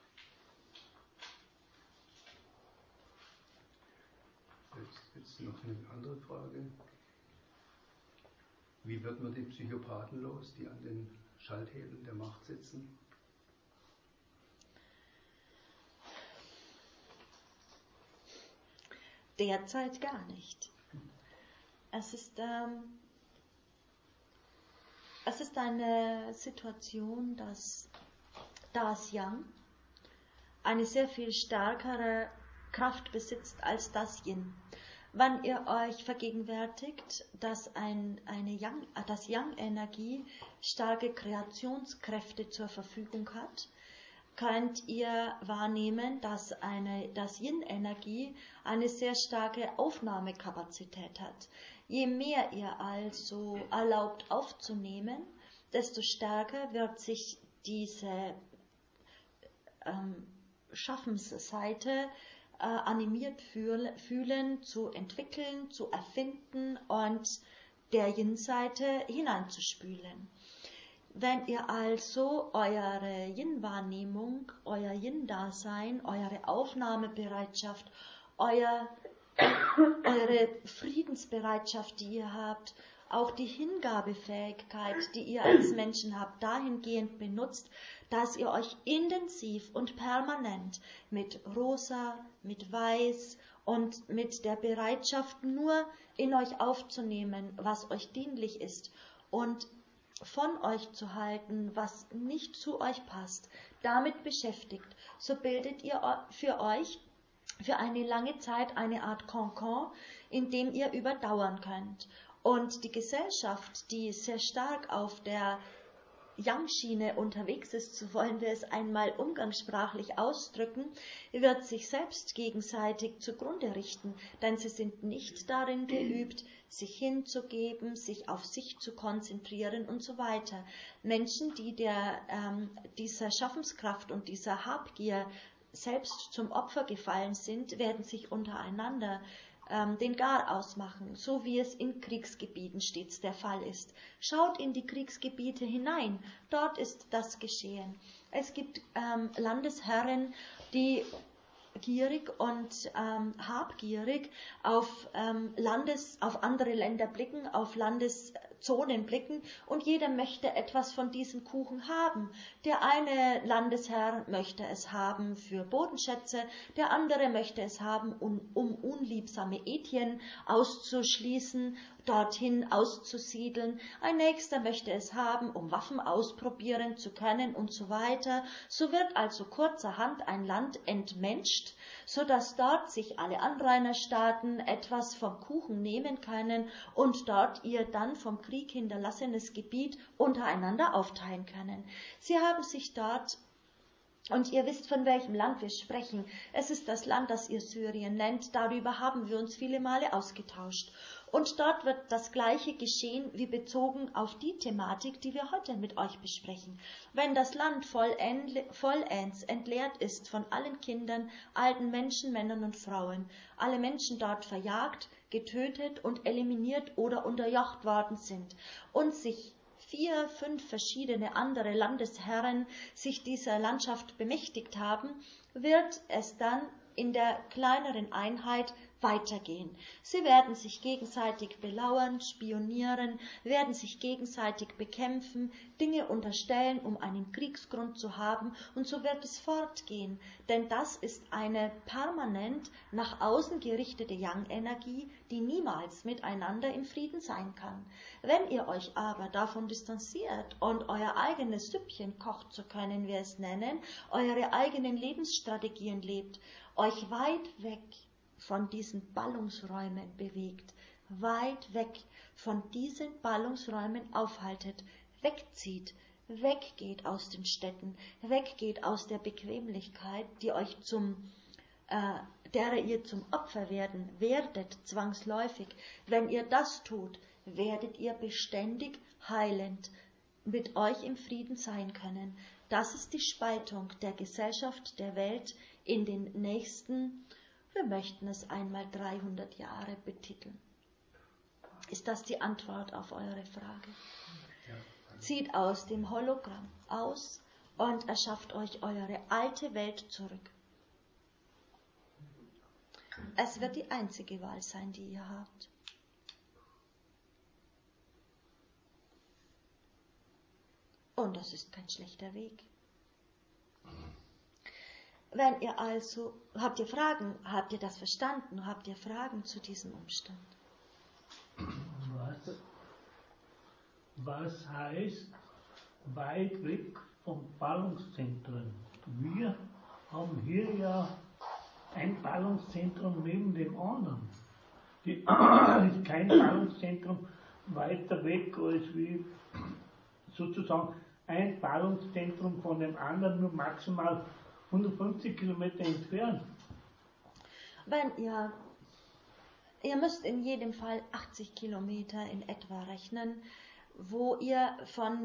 Jetzt noch eine andere Frage. Wie wird man die Psychopathen los, die an den Schalthebeln der Macht sitzen? Derzeit gar nicht. Es ist eine Situation, dass das Yang eine sehr viel stärkere Kraft besitzt als das Yin. Wenn ihr euch vergegenwärtigt, dass das Yang-Energie starke Kreationskräfte zur Verfügung hat, könnt ihr wahrnehmen, dass das Yin-Energie eine sehr starke Aufnahmekapazität hat. Je mehr ihr also erlaubt aufzunehmen, desto stärker wird sich diese Schaffensseite animiert fühlen, zu entwickeln, zu erfinden und der Yin-Seite hineinzuspülen. Wenn ihr also eure Yin-Wahrnehmung, euer Yin-Dasein, eure Aufnahmebereitschaft, eure Friedensbereitschaft, die ihr habt, auch die Hingabefähigkeit, die ihr als Menschen habt, dahingehend benutzt, dass ihr euch intensiv und permanent mit Rosa, mit Weiß und mit der Bereitschaft nur in euch aufzunehmen, was euch dienlich ist und von euch zu halten, was nicht zu euch passt, damit beschäftigt, so bildet ihr für euch für eine lange Zeit eine Art Kokon, in dem ihr überdauern könnt. Und die Gesellschaft, die sehr stark auf der Yang-Schiene unterwegs ist, so wollen wir es einmal umgangssprachlich ausdrücken, wird sich selbst gegenseitig zugrunde richten, denn sie sind nicht darin geübt, sich hinzugeben, sich auf sich zu konzentrieren und so weiter. Menschen, die dieser Schaffenskraft und dieser Habgier selbst zum Opfer gefallen sind, werden sich untereinander den Gar ausmachen, so wie es in Kriegsgebieten stets der Fall ist. Schaut in die Kriegsgebiete hinein, dort ist das geschehen. Es gibt Landesherren, die gierig und habgierig auf andere Länder blicken, auf Landeszonen blicken und jeder möchte etwas von diesem Kuchen haben. Der eine Landesherr möchte es haben für Bodenschätze, der andere möchte es haben, um unliebsame Ethien auszuschließen, dorthin auszusiedeln. Ein nächster möchte es haben, um Waffen ausprobieren zu können und so weiter. So wird also kurzerhand ein Land entmenscht, so dass dort sich alle Anrainerstaaten etwas vom Kuchen nehmen können und dort ihr dann vom Krieg hinterlassenes Gebiet untereinander aufteilen können. Sie haben sich dort, und ihr wisst, von welchem Land wir sprechen, es ist das Land, das ihr Syrien nennt, darüber haben wir uns viele Male ausgetauscht. Und dort wird das Gleiche geschehen wie bezogen auf die Thematik, die wir heute mit euch besprechen. Wenn das Land vollends entleert ist von allen Kindern, alten Menschen, Männern und Frauen, alle Menschen dort verjagt, getötet und eliminiert oder unterjocht worden sind und sich 4, 5 verschiedene andere Landesherren sich dieser Landschaft bemächtigt haben, wird es dann in der kleineren Einheit weitergehen. Sie werden sich gegenseitig belauern, spionieren, werden sich gegenseitig bekämpfen, Dinge unterstellen, um einen Kriegsgrund zu haben, und so wird es fortgehen. Denn das ist eine permanent nach außen gerichtete Yang-Energie, die niemals miteinander im Frieden sein kann. Wenn ihr euch aber davon distanziert und euer eigenes Süppchen kocht, so können wir es nennen, eure eigenen Lebensstrategien lebt, euch weit weg von diesen Ballungsräumen bewegt, weit weg von diesen Ballungsräumen aufhaltet, wegzieht, weggeht aus den Städten, weggeht aus der Bequemlichkeit, derer ihr zum Opfer werden werdet, zwangsläufig. Wenn ihr das tut, werdet ihr beständig heilend mit euch im Frieden sein können. Das ist die Spaltung der Gesellschaft, der Welt in den nächsten, wir möchten es einmal 300 Jahre betiteln. Ist das die Antwort auf eure Frage? Ja. Zieht aus dem Hologramm aus und erschafft euch eure alte Welt zurück. Es wird die einzige Wahl sein, die ihr habt. Und das ist kein schlechter Weg. Wenn ihr also, habt ihr Fragen, habt ihr das verstanden, habt ihr Fragen zu diesem Umstand? Was heißt weit weg vom Ballungszentrum? Wir haben hier ja ein Ballungszentrum neben dem anderen. Ist kein Ballungszentrum weiter weg als wie sozusagen ein Ballungszentrum von dem anderen, nur maximal 150 Kilometer entfernt. Wenn ihr müsst in jedem Fall 80 Kilometer in etwa rechnen, wo ihr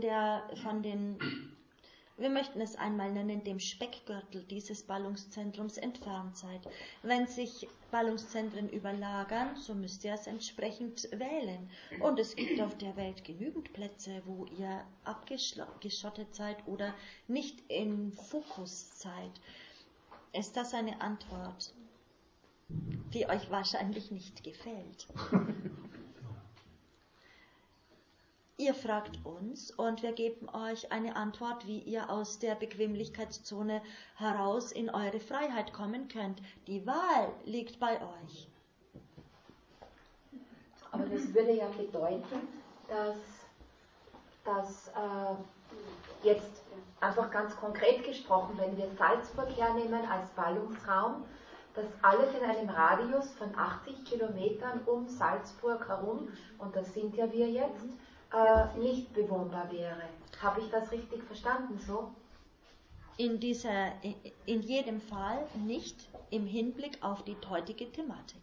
wir möchten es einmal nennen, dem Speckgürtel dieses Ballungszentrums entfernt seid. Wenn sich Ballungszentren überlagern, so müsst ihr es entsprechend wählen. Und es gibt auf der Welt genügend Plätze, wo ihr abgeschottet seid oder nicht in Fokus seid. Ist das eine Antwort, die euch wahrscheinlich nicht gefällt? Ihr fragt uns und wir geben euch eine Antwort, wie ihr aus der Bequemlichkeitszone heraus in eure Freiheit kommen könnt. Die Wahl liegt bei euch. Aber das würde ja bedeuten, dass jetzt einfach ganz konkret gesprochen, wenn wir Salzburg hernehmen als Ballungsraum, dass alles in einem Radius von 80 Kilometern um Salzburg herum, und das sind ja wir jetzt, nicht bewohnbar wäre. Habe ich das richtig verstanden so? In jedem Fall nicht im Hinblick auf die heutige Thematik.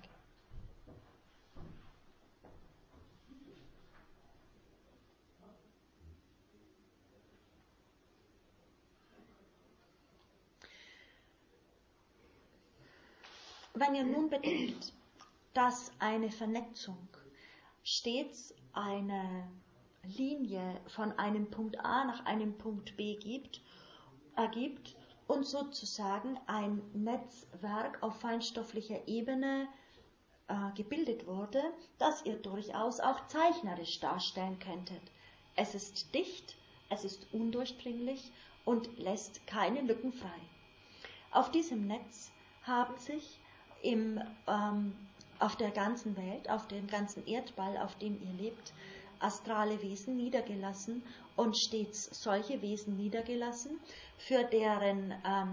Wenn ihr nun bedenkt, dass eine Vernetzung stets eine Linie von einem Punkt A nach einem Punkt B ergibt und sozusagen ein Netzwerk auf feinstofflicher Ebene gebildet wurde, das ihr durchaus auch zeichnerisch darstellen könntet. Es ist dicht, es ist undurchdringlich und lässt keine Lücken frei. Auf diesem Netz haben sich auf der ganzen Welt, auf dem ganzen Erdball, auf dem ihr lebt, astrale Wesen niedergelassen und stets solche Wesen niedergelassen, für deren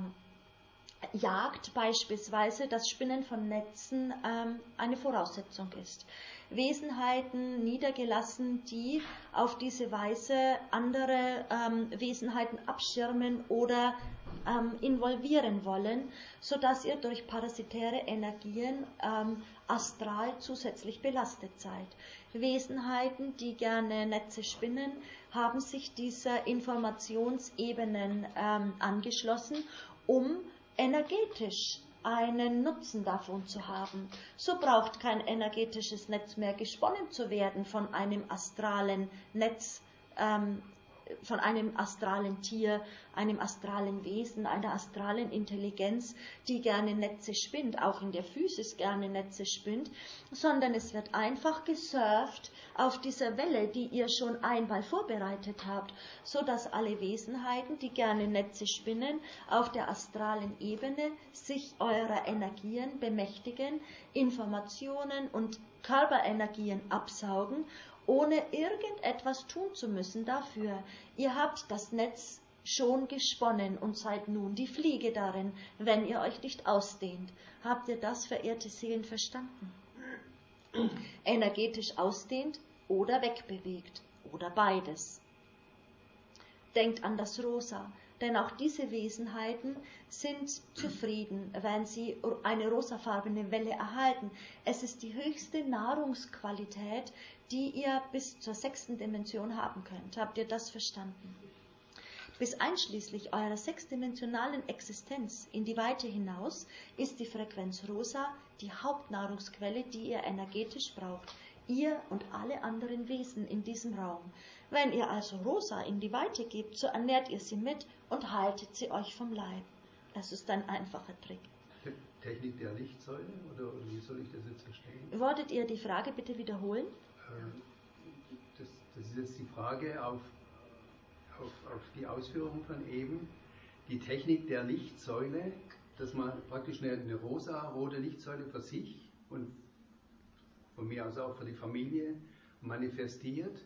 Jagd beispielsweise das Spinnen von Netzen eine Voraussetzung ist. Wesenheiten niedergelassen, die auf diese Weise andere Wesenheiten abschirmen oder involvieren wollen, sodass ihr durch parasitäre Energien astral zusätzlich belastet seid. Wesenheiten, die gerne Netze spinnen, haben sich dieser Informationsebenen angeschlossen, um energetisch einen Nutzen davon zu haben. So braucht kein energetisches Netz mehr gesponnen zu werden von einem astralen Netz, von einem astralen Tier, einem astralen Wesen, einer astralen Intelligenz, die gerne Netze spinnt, auch in der Physis gerne Netze spinnt, sondern es wird einfach gesurft auf dieser Welle, die ihr schon einmal vorbereitet habt, so dass alle Wesenheiten, die gerne Netze spinnen, auf der astralen Ebene sich eurer Energien bemächtigen, Informationen und Körperenergien absaugen, ohne irgendetwas tun zu müssen dafür. Ihr habt das Netz schon gesponnen und seid nun die Fliege darin, wenn ihr euch nicht ausdehnt. Habt ihr das, verehrte Seelen, verstanden? Energetisch ausdehnt oder wegbewegt oder beides. Denkt an das Rosa, denn auch diese Wesenheiten sind zufrieden, wenn sie eine rosafarbene Welle erhalten. Es ist die höchste Nahrungsqualität, die ihr bis zur 6. Dimension haben könnt. Habt ihr das verstanden? Bis einschließlich eurer 6-dimensionalen Existenz in die Weite hinaus ist die Frequenz Rosa die Hauptnahrungsquelle, die ihr energetisch braucht. Ihr und alle anderen Wesen in diesem Raum. Wenn ihr also Rosa in die Weite gebt, so ernährt ihr sie mit und haltet sie euch vom Leib. Das ist ein einfacher Trick. Technik der Lichtsäule, oder wie soll ich das jetzt verstehen? Wolltet ihr die Frage bitte wiederholen? Das ist jetzt die Frage auf die Ausführung von eben. Die Technik der Lichtsäule, dass man praktisch eine rosa-rote Lichtsäule für sich und von mir aus auch für die Familie manifestiert.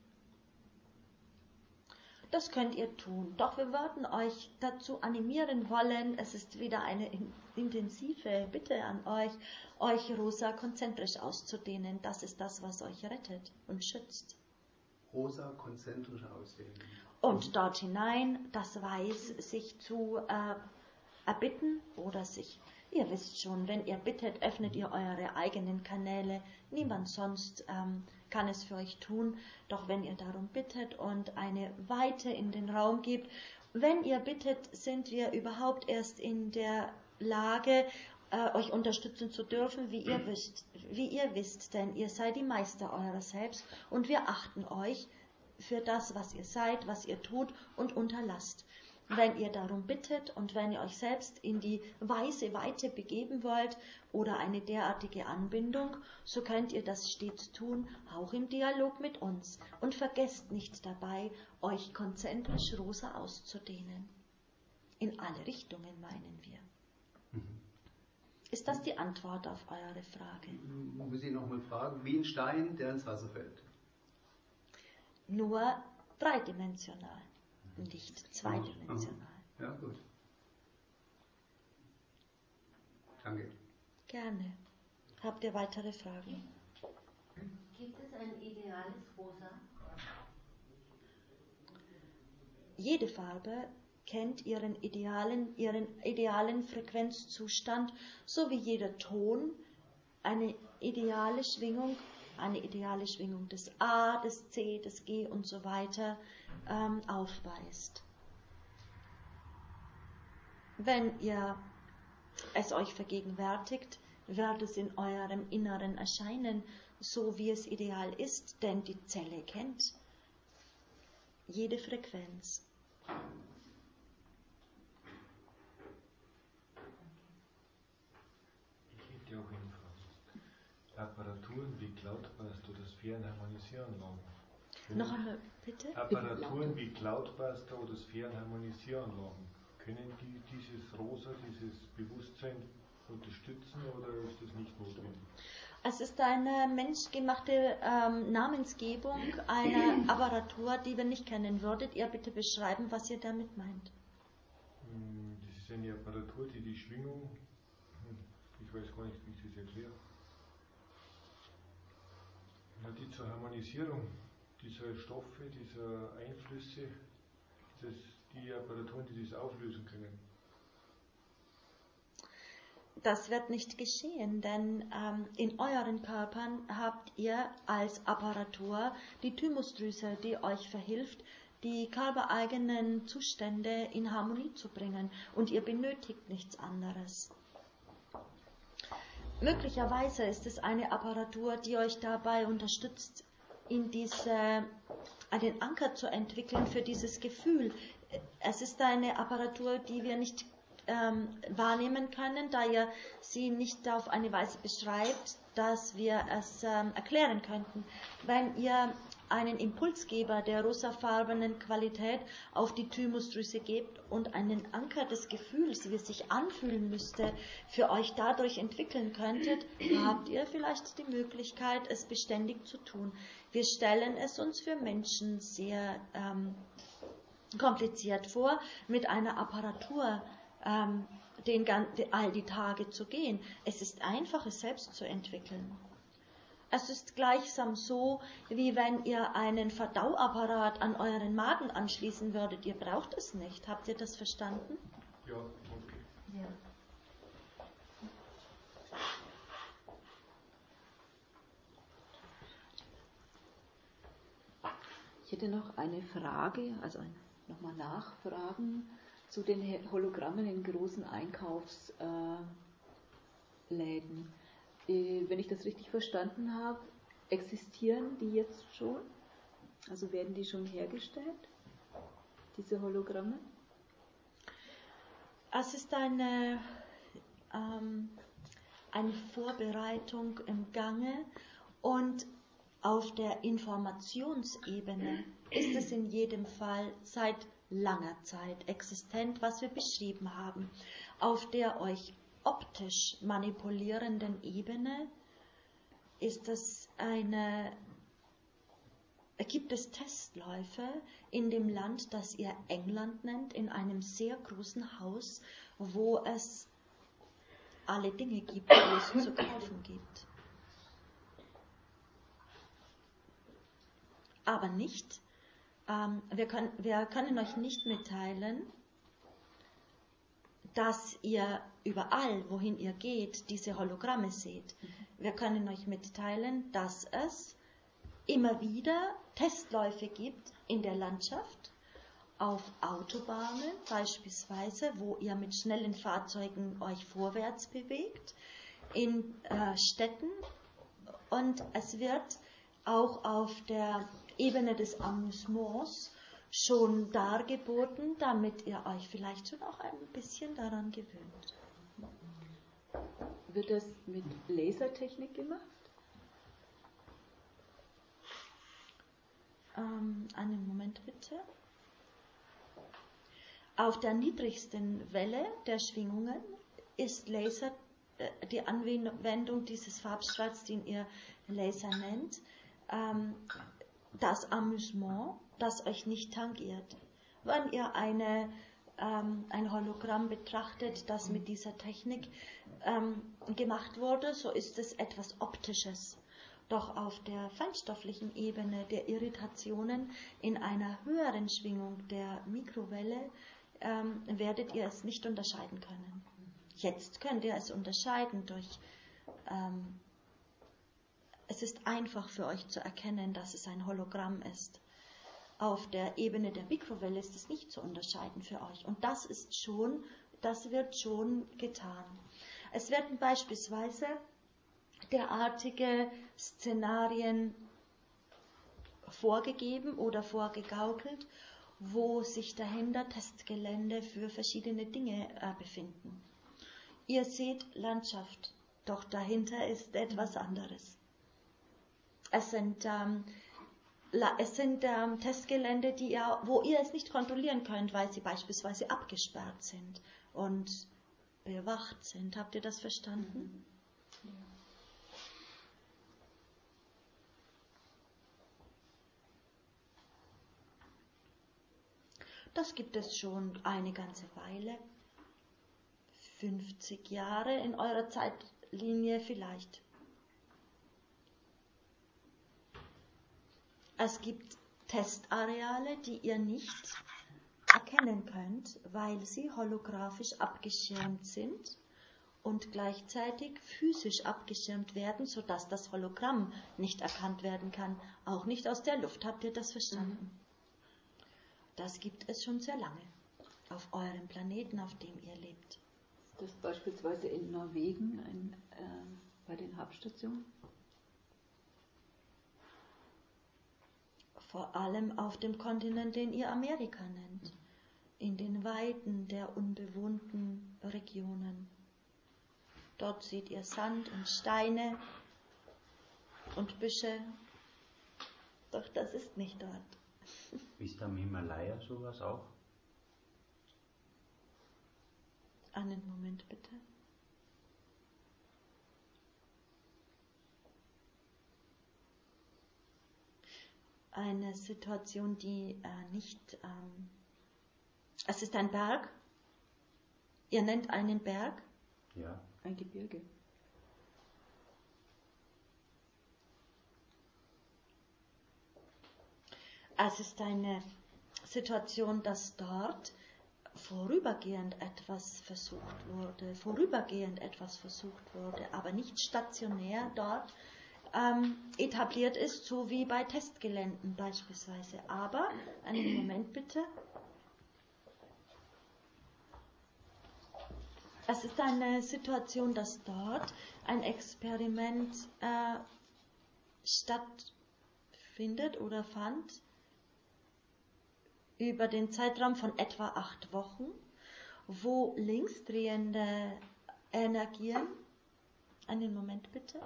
Das könnt ihr tun. Doch wir würden euch dazu animieren wollen, es ist wieder eine intensive Bitte an euch rosa konzentrisch auszudehnen. Das ist das, was euch rettet und schützt. Rosa konzentrisch ausdehnen. Und dort hinein das Weiß sich zu erbitten oder sich, ihr wisst schon, wenn ihr bittet, öffnet ihr eure eigenen Kanäle. Niemand sonst kann es für euch tun. Doch wenn ihr darum bittet und eine Weite in den Raum gebt, wenn ihr bittet, sind wir überhaupt erst in der Lage, euch unterstützen zu dürfen, wie ihr wisst, denn ihr seid die Meister eurer selbst und wir achten euch für das, was ihr seid, was ihr tut und unterlasst. Wenn ihr darum bittet und wenn ihr euch selbst in die weiße Weite begeben wollt oder eine derartige Anbindung, so könnt ihr das stets tun, auch im Dialog mit uns. Und vergesst nicht dabei, euch konzentrisch rosa auszudehnen. In alle Richtungen meinen wir. Ist das die Antwort auf eure Frage? Muss ich nochmal fragen, wie ein Stein, der ins Wasser fällt? Nur dreidimensional, nicht zweidimensional. Ja, gut. Danke. Gerne. Habt ihr weitere Fragen? Gibt es ein ideales Rosa? jede Farbe kennt ihren idealen Frequenzzustand, so wie jeder Ton eine ideale Schwingung des A, des C, des G und so weiter aufweist. Wenn ihr es euch vergegenwärtigt, wird es in eurem Inneren erscheinen, so wie es ideal ist, denn die Zelle kennt jede Frequenz. Ich hätte auch eine Frage. Apparaturen wie Cloudbuster oder Sphärenharmonisieranlagen. Noch einmal, bitte? Apparaturen wie Cloudbuster oder Sphärenharmonisieranlagen, können die dieses Rosa, dieses Bewusstsein unterstützen oder ist das nicht notwendig? Es ist eine menschgemachte Namensgebung einer Apparatur, die wir nicht kennen. Würdet ihr bitte beschreiben, was ihr damit meint? Das ist eine Apparatur, die die Schwingung, ich weiß gar nicht, wie ich das erkläre, die zur Harmonisierung dieser Stoffe, dieser Einflüsse, die Apparaturen, die das auflösen können. Das wird nicht geschehen, denn in euren Körpern habt ihr als Apparatur die Thymusdrüse, die euch verhilft, die körpereigenen Zustände in Harmonie zu bringen, und ihr benötigt nichts anderes. Möglicherweise ist es eine Apparatur, die euch dabei unterstützt, einen Anker zu entwickeln für dieses Gefühl. Es ist eine Apparatur, die wir nicht wahrnehmen können, da ihr sie nicht auf eine Weise beschreibt, dass wir es erklären könnten. Wenn ihr einen Impulsgeber der rosafarbenen Qualität auf die Thymusdrüse gebt und einen Anker des Gefühls, wie es sich anfühlen müsste, für euch dadurch entwickeln könntet, habt ihr vielleicht die Möglichkeit, es beständig zu tun. Wir stellen es uns für Menschen sehr kompliziert vor, mit einer Apparatur all die Tage zu gehen. Es ist einfach, es selbst zu entwickeln. Es ist gleichsam so, wie wenn ihr einen Verdauapparat an euren Magen anschließen würdet. Ihr braucht es nicht. Habt ihr das verstanden? Ja, okay. Ja. Ich hätte noch eine Frage, also nochmal Nachfragen zu den Hologrammen in großen Einkaufsläden. Wenn ich das richtig verstanden habe, existieren die jetzt schon? Also werden die schon hergestellt, diese Hologramme? Es ist eine Vorbereitung im Gange, und auf der Informationsebene ist es in jedem Fall seit langer Zeit existent, was wir beschrieben haben. Auf der euch optisch manipulierenden Ebene gibt es Testläufe in dem Land, das ihr England nennt, in einem sehr großen Haus, wo es alle Dinge gibt, die es zu kaufen gibt. Aber nicht, wir können euch nicht mitteilen, dass ihr überall, wohin ihr geht, diese Hologramme seht. Wir können euch mitteilen, dass es immer wieder Testläufe gibt in der Landschaft, auf Autobahnen beispielsweise, wo ihr mit schnellen Fahrzeugen euch vorwärts bewegt, in Städten, und es wird auch auf der Ebene des Amusements schon dargeboten, damit ihr euch vielleicht schon auch ein bisschen daran gewöhnt. Wird das mit Lasertechnik gemacht? Einen Moment bitte. Auf der niedrigsten Welle der Schwingungen ist Laser die Anwendung dieses Farbstrahls, den ihr Laser nennt, das Amusement, das euch nicht tangiert. Wenn ihr ein Hologramm betrachtet, das mit dieser Technik gemacht wurde, so ist es etwas Optisches. Doch auf der feinstofflichen Ebene der Irritationen in einer höheren Schwingung der Mikrowelle werdet ihr es nicht unterscheiden können. Jetzt könnt ihr es unterscheiden durch, es ist einfach für euch zu erkennen, dass es ein Hologramm ist. Auf der Ebene der Mikrowelle ist es nicht zu unterscheiden für euch. Und das wird schon getan. Es werden beispielsweise derartige Szenarien vorgegeben oder vorgegaukelt, wo sich dahinter Testgelände für verschiedene Dinge befinden. Ihr seht Landschaft, doch dahinter ist etwas anderes. Es sind Testgelände, wo ihr es nicht kontrollieren könnt, weil sie beispielsweise abgesperrt sind und bewacht sind. Habt ihr das verstanden? Ja. Das gibt es schon eine ganze Weile. 50 Jahre in eurer Zeitlinie vielleicht. Es gibt Testareale, die ihr nicht erkennen könnt, weil sie holographisch abgeschirmt sind und gleichzeitig physisch abgeschirmt werden, sodass das Hologramm nicht erkannt werden kann, auch nicht aus der Luft. Habt ihr das verstanden? Das gibt es schon sehr lange auf eurem Planeten, auf dem ihr lebt. Das beispielsweise in Norwegen bei den Hubstationen? Vor allem auf dem Kontinent, den ihr Amerika nennt, in den Weiten der unbewohnten Regionen. Dort seht ihr Sand und Steine und Büsche, doch das ist nicht dort. Ist am Himalaya sowas auch? Einen Moment bitte. Eine Situation, die nicht... es ist ein Berg. Ihr nennt einen Berg? Ja. Ein Gebirge. Es ist eine Situation, dass dort vorübergehend etwas versucht wurde, aber nicht stationär dort etabliert ist, so wie bei Testgeländen beispielsweise. Aber, einen Moment bitte. Es ist eine Situation, dass dort ein Experiment stattfindet oder fand, über den Zeitraum von etwa 8 Wochen, wo linksdrehende Energien, einen Moment bitte,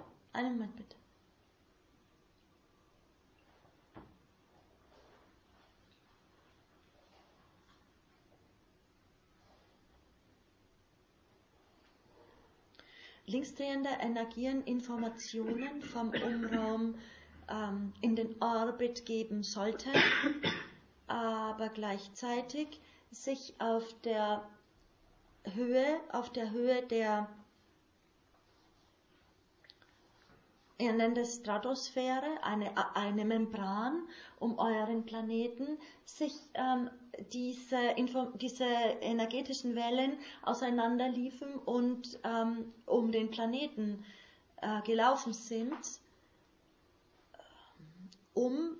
linksdrehende Energien Informationen vom Umraum in den Orbit geben sollten, aber gleichzeitig sich auf der Höhe der, ihr nennt es Stratosphäre, eine Membran um euren Planeten, sich diese energetischen Wellen auseinanderliefen und um den Planeten gelaufen sind, um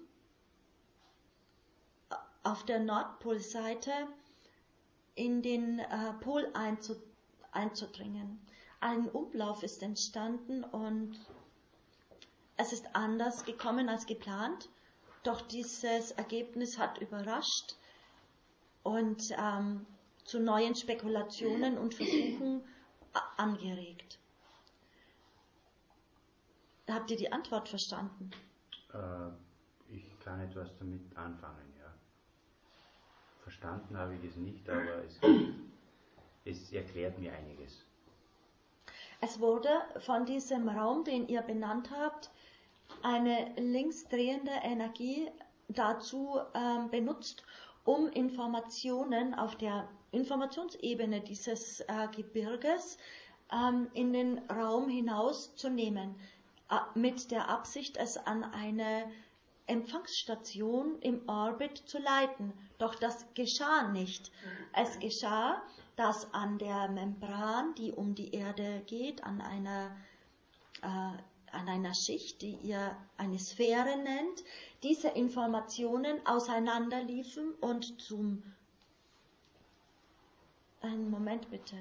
auf der Nordpolseite in den Pol einzudringen. Ein Umlauf ist entstanden und es ist anders gekommen als geplant, doch dieses Ergebnis hat überrascht und zu neuen Spekulationen und Versuchen angeregt. Habt ihr die Antwort verstanden? Ich kann etwas damit anfangen, ja. Verstanden habe ich es nicht, aber es erklärt mir einiges. Es wurde von diesem Raum, den ihr benannt habt, eine linksdrehende Energie dazu benutzt, um Informationen auf der Informationsebene dieses Gebirges in den Raum hinauszunehmen. mit der Absicht, es an eine Empfangsstation im Orbit zu leiten. Doch das geschah nicht. Es geschah, dass an der Membran, die um die Erde geht, an einer Schicht, die ihr eine Sphäre nennt, diese Informationen auseinanderliefen und einen Moment bitte.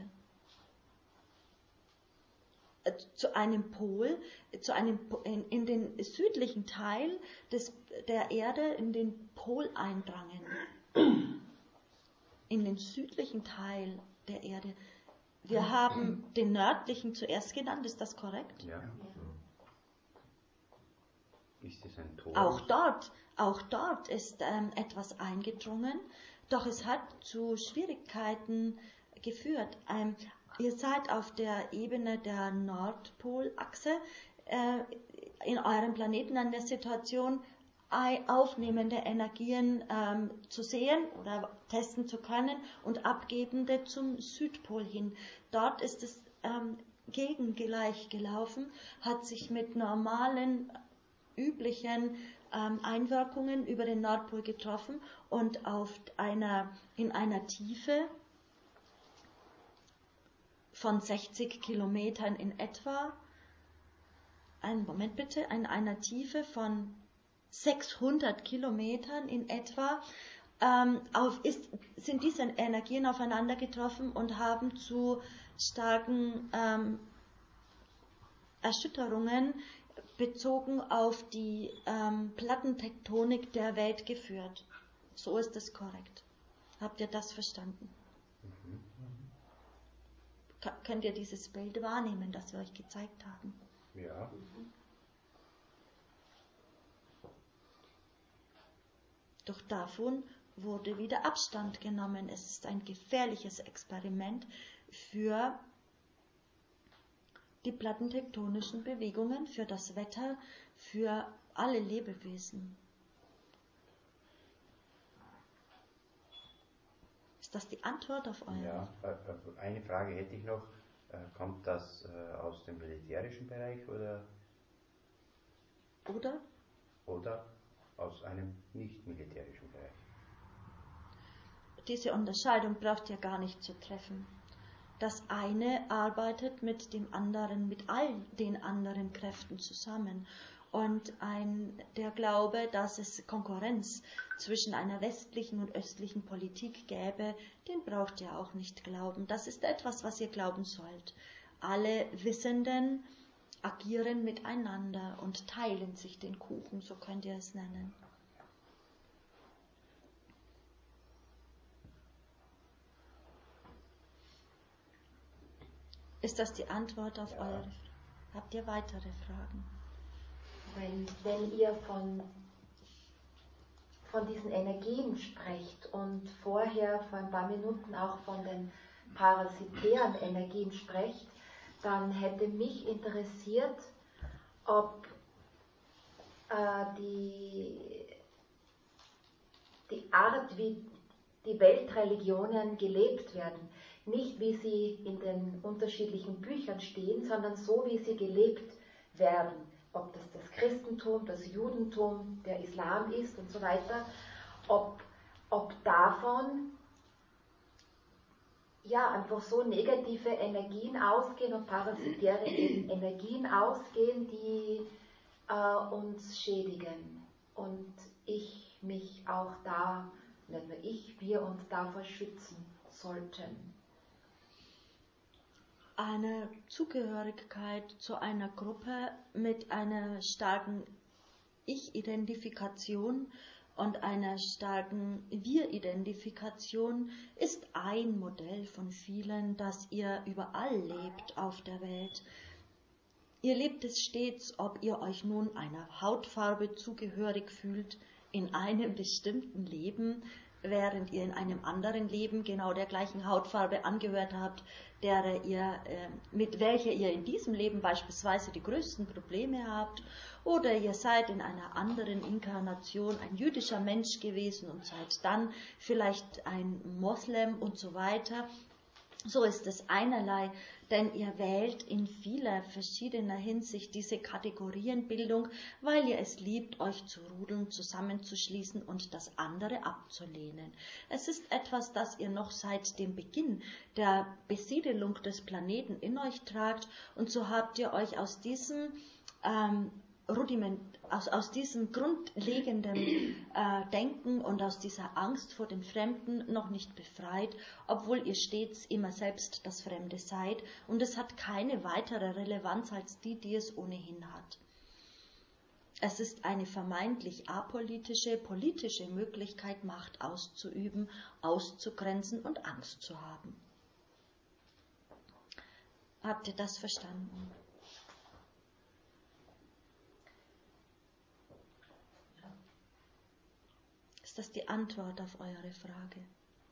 Zu einem Pol, in den südlichen Teil der Erde, in den Pol eindrangen. In den südlichen Teil der Erde. Wir haben den nördlichen zuerst genannt, ist das korrekt? Ja. Ist es ein Tor? Auch dort ist etwas eingedrungen, doch es hat zu Schwierigkeiten geführt. Ihr seid auf der Ebene der Nordpolachse in eurem Planeten an der Situation, aufnehmende Energien zu sehen oder testen zu können und abgebende zum Südpol hin. Dort ist es gegengleich gelaufen, hat sich mit normalen, üblichen Einwirkungen über den Nordpol getroffen und in einer Tiefe von 60 Kilometern in etwa, in einer Tiefe von 600 Kilometern in etwa, sind diese Energien aufeinander getroffen und haben zu starken Erschütterungen bezogen auf die Plattentektonik der Welt geführt. So ist es korrekt. Habt ihr das verstanden? Könnt ihr dieses Bild wahrnehmen, das wir euch gezeigt haben? Ja. Doch davon wurde wieder Abstand genommen. Es ist ein gefährliches Experiment für die plattentektonischen Bewegungen, für das Wetter, für alle Lebewesen. Ist das die Antwort auf eure? Ja, eine Frage hätte ich noch. Kommt das aus dem militärischen Bereich oder aus einem nicht-militärischen Bereich? Diese Unterscheidung braucht ihr gar nicht zu treffen. Das eine arbeitet mit dem anderen, mit all den anderen Kräften zusammen. Und der Glaube, dass es Konkurrenz zwischen einer westlichen und östlichen Politik gäbe, den braucht ihr auch nicht glauben. Das ist etwas, was ihr glauben sollt. Alle Wissenden agieren miteinander und teilen sich den Kuchen, so könnt ihr es nennen. Ist das die Antwort auf eure? Habt ihr weitere Fragen? Wenn ihr von diesen Energien sprecht und vorher vor ein paar Minuten auch von den parasitären Energien sprecht, dann hätte mich interessiert, ob die Art, wie die Weltreligionen gelebt werden, nicht wie sie in den unterschiedlichen Büchern stehen, sondern so, wie sie gelebt werden. Ob das Christentum, das Judentum, der Islam ist und so weiter, ob davon einfach so negative Energien ausgehen und parasitäre Energien ausgehen, die uns schädigen. Und mich auch da, nicht nur wir uns davor schützen sollten. Eine Zugehörigkeit zu einer Gruppe mit einer starken Ich-Identifikation und einer starken Wir-Identifikation ist ein Modell von vielen, das ihr überall lebt auf der Welt. Ihr lebt es stets, ob ihr euch nun einer Hautfarbe zugehörig fühlt, in einem bestimmten Leben, während ihr in einem anderen Leben genau der gleichen Hautfarbe angehört habt, mit welcher ihr in diesem Leben beispielsweise die größten Probleme habt, oder ihr seid in einer anderen Inkarnation ein jüdischer Mensch gewesen und seid dann vielleicht ein Moslem und so weiter. So ist es einerlei, denn ihr wählt in vieler verschiedener Hinsicht diese Kategorienbildung, weil ihr es liebt, euch zu Rudeln zusammenzuschließen und das andere abzulehnen. Es ist etwas, das ihr noch seit dem Beginn der Besiedelung des Planeten in euch tragt, und so habt ihr euch aus diesem aus diesem grundlegenden Denken und aus dieser Angst vor dem Fremden noch nicht befreit, obwohl ihr stets immer selbst das Fremde seid, und es hat keine weitere Relevanz als die es ohnehin hat. Es ist eine vermeintlich apolitische, politische Möglichkeit, Macht auszuüben, auszugrenzen und Angst zu haben. Habt ihr das verstanden? Ist das die Antwort auf eure Frage?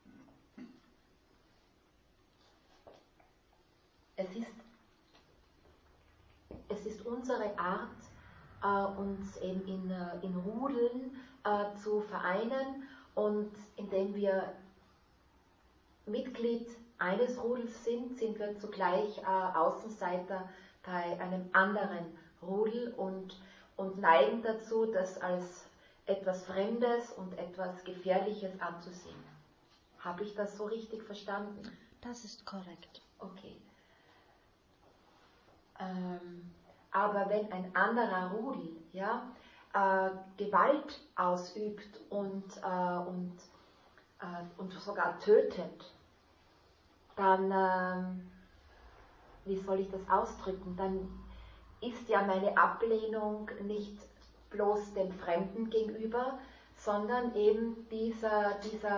Es ist unsere Art, uns eben in Rudeln zu vereinen, und indem wir Mitglied eines Rudels sind wir zugleich Außenseiter bei einem anderen Rudel und neigen dazu, das als etwas Fremdes und etwas Gefährliches anzusehen. Habe ich das so richtig verstanden? Das ist korrekt. Okay. Aber wenn ein anderer Rudel Gewalt ausübt und sogar tötet, dann, wie soll ich das ausdrücken, dann ist ja meine Ablehnung nicht bloß dem Fremden gegenüber, sondern eben dieser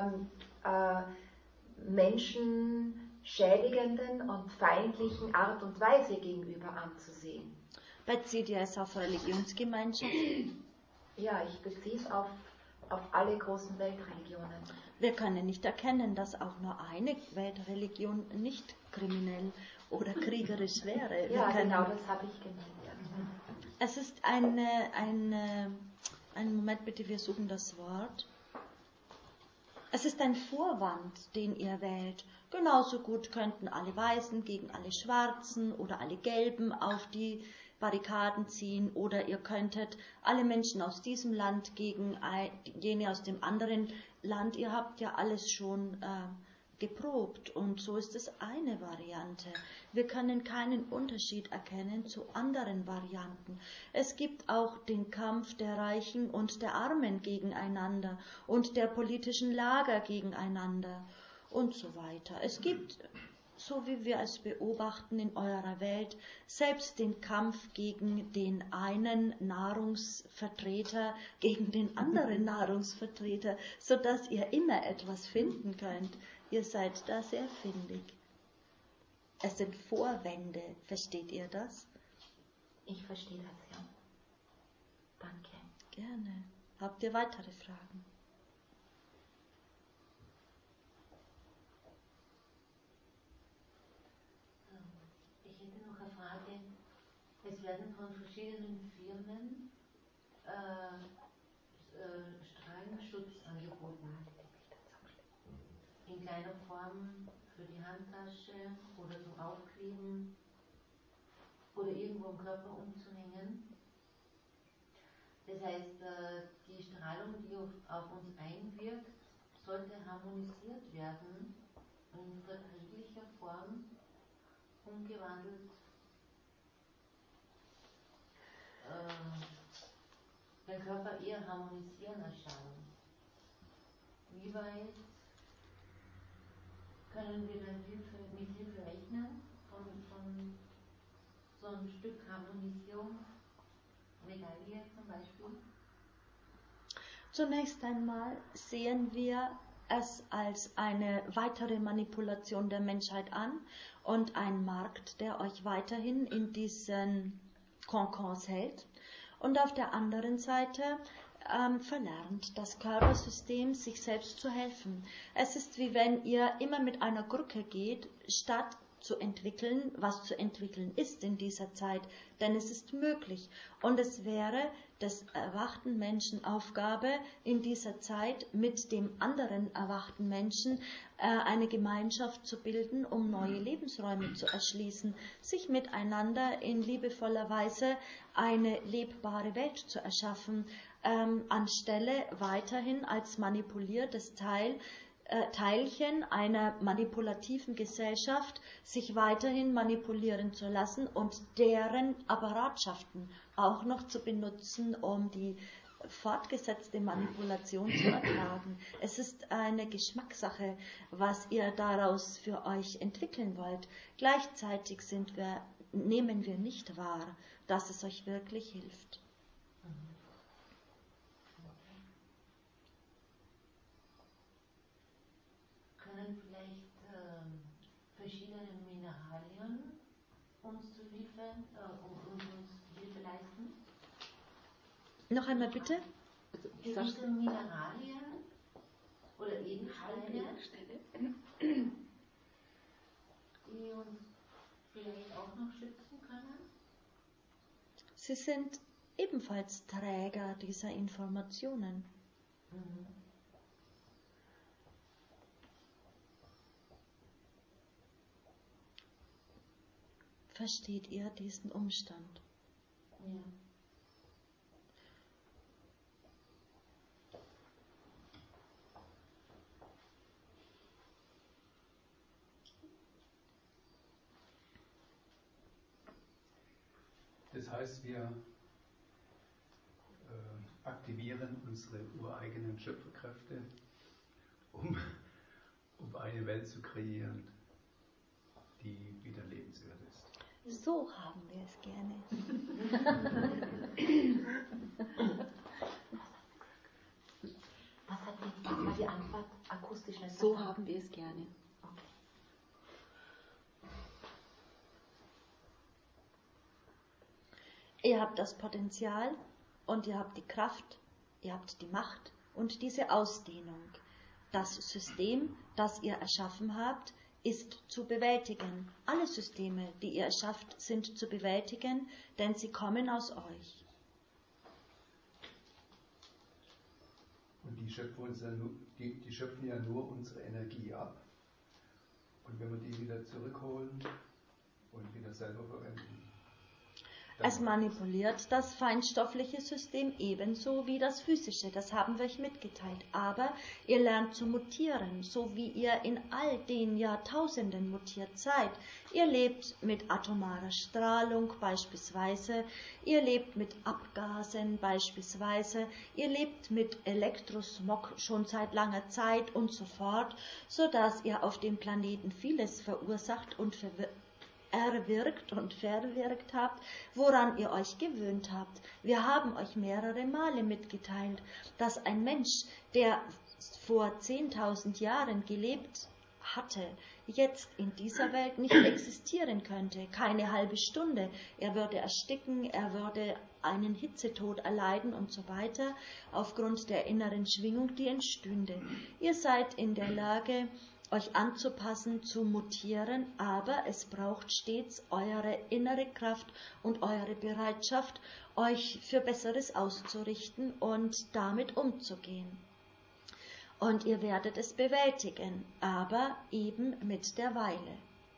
menschenschädigenden und feindlichen Art und Weise gegenüber anzusehen. Bezieht ihr es auf Religionsgemeinschaften? Ja, ich beziehe es auf alle großen Weltreligionen. Wir können nicht erkennen, dass auch nur eine Weltreligion nicht kriminell oder kriegerisch wäre. Ja, genau, das habe ich gemeint. Ja. Es ist einen Moment bitte, wir suchen das Wort. Es ist ein Vorwand, den ihr wählt. Genauso gut könnten alle Weißen gegen alle Schwarzen oder alle Gelben auf die Barrikaden ziehen, oder ihr könntet alle Menschen aus diesem Land gegen jene aus dem anderen Land. Ihr habt ja alles schon geprobt, und so ist es eine Variante. Wir können keinen Unterschied erkennen zu anderen Varianten. Es gibt auch den Kampf der Reichen und der Armen gegeneinander und der politischen Lager gegeneinander und so weiter. Es gibt, so wie wir es beobachten in eurer Welt, selbst den Kampf gegen den einen Nahrungsvertreter, gegen den anderen Nahrungsvertreter, sodass ihr immer etwas finden könnt. Ihr seid da sehr findig. Es sind Vorwände, versteht ihr das? Ich verstehe das, ja. Danke. Gerne. Habt ihr weitere Fragen? Ich hätte noch eine Frage. Es werden von verschiedenen Firmen Strahlenschutz angeboten. In kleiner Form für die Handtasche oder zum Aufkleben oder irgendwo im Körper umzuhängen. Das heißt, die Strahlung, die auf uns einwirkt, sollte harmonisiert werden und in verträglicher Form umgewandelt den Körper eher harmonisieren als schaden. Wie weit können wir dann mit Hilfe rechnen von so einem Stück Harmonisierung, Medaille zum Beispiel? Zunächst einmal sehen wir es als eine weitere Manipulation der Menschheit an und ein Markt, der euch weiterhin in diesen Konkons hält. Und auf der anderen Seite verlernt das Körpersystem, sich selbst zu helfen. Es ist wie wenn ihr immer mit einer Krücke geht, statt zu entwickeln, was zu entwickeln ist in dieser Zeit, denn es ist möglich. Und es wäre des erwachten Menschen Aufgabe, in dieser Zeit mit dem anderen erwachten Menschen eine Gemeinschaft zu bilden, um neue Lebensräume zu erschließen, sich miteinander in liebevoller Weise eine lebbare Welt zu erschaffen, anstelle weiterhin als manipuliertes Teilchen einer manipulativen Gesellschaft sich weiterhin manipulieren zu lassen und deren Apparatschaften auch noch zu benutzen, um die fortgesetzte Manipulation zu ertragen. Es ist eine Geschmackssache, was ihr daraus für euch entwickeln wollt. Gleichzeitig nehmen wir nicht wahr, dass es euch wirklich hilft. Können vielleicht verschiedene Mineralien uns zu liefern, uns Hilfe leisten? Noch einmal bitte? Gewisse Mineralien oder Edelsteine, die uns vielleicht auch noch schützen können? Sie sind ebenfalls Träger dieser Informationen. Mhm. Versteht ihr diesen Umstand? Ja. Das heißt, wir aktivieren unsere ureigenen Schöpferkräfte, um eine Welt zu kreieren, die wieder lebenswert ist. So haben wir es gerne. Was war die Antwort akustisch nicht? So haben wir es gerne. Okay. Ihr habt das Potenzial und ihr habt die Kraft, ihr habt die Macht und diese Ausdehnung. Das System, das ihr erschaffen habt, ist zu bewältigen. Alle Systeme, die ihr erschafft, sind zu bewältigen, denn sie kommen aus euch. Und die schöpfen ja nur unsere Energie ab. Und wenn wir die wieder zurückholen und wieder selber verwenden. Es manipuliert das feinstoffliche System ebenso wie das physische, das haben wir euch mitgeteilt. Aber ihr lernt zu mutieren, so wie ihr in all den Jahrtausenden mutiert seid. Ihr lebt mit atomarer Strahlung beispielsweise, ihr lebt mit Abgasen beispielsweise, ihr lebt mit Elektrosmog schon seit langer Zeit und so fort, sodass ihr auf dem Planeten vieles verursacht und erwirkt und verwirkt habt, woran ihr euch gewöhnt habt. Wir haben euch mehrere Male mitgeteilt, dass ein Mensch, der vor 10.000 Jahren gelebt hatte, jetzt in dieser Welt nicht existieren könnte. Keine halbe Stunde. Er würde ersticken, er würde einen Hitzetod erleiden und so weiter, aufgrund der inneren Schwingung, die entstünde. Ihr seid in der Lage, euch anzupassen, zu mutieren, aber es braucht stets eure innere Kraft und eure Bereitschaft, euch für Besseres auszurichten und damit umzugehen. Und ihr werdet es bewältigen, aber eben mit der Weile.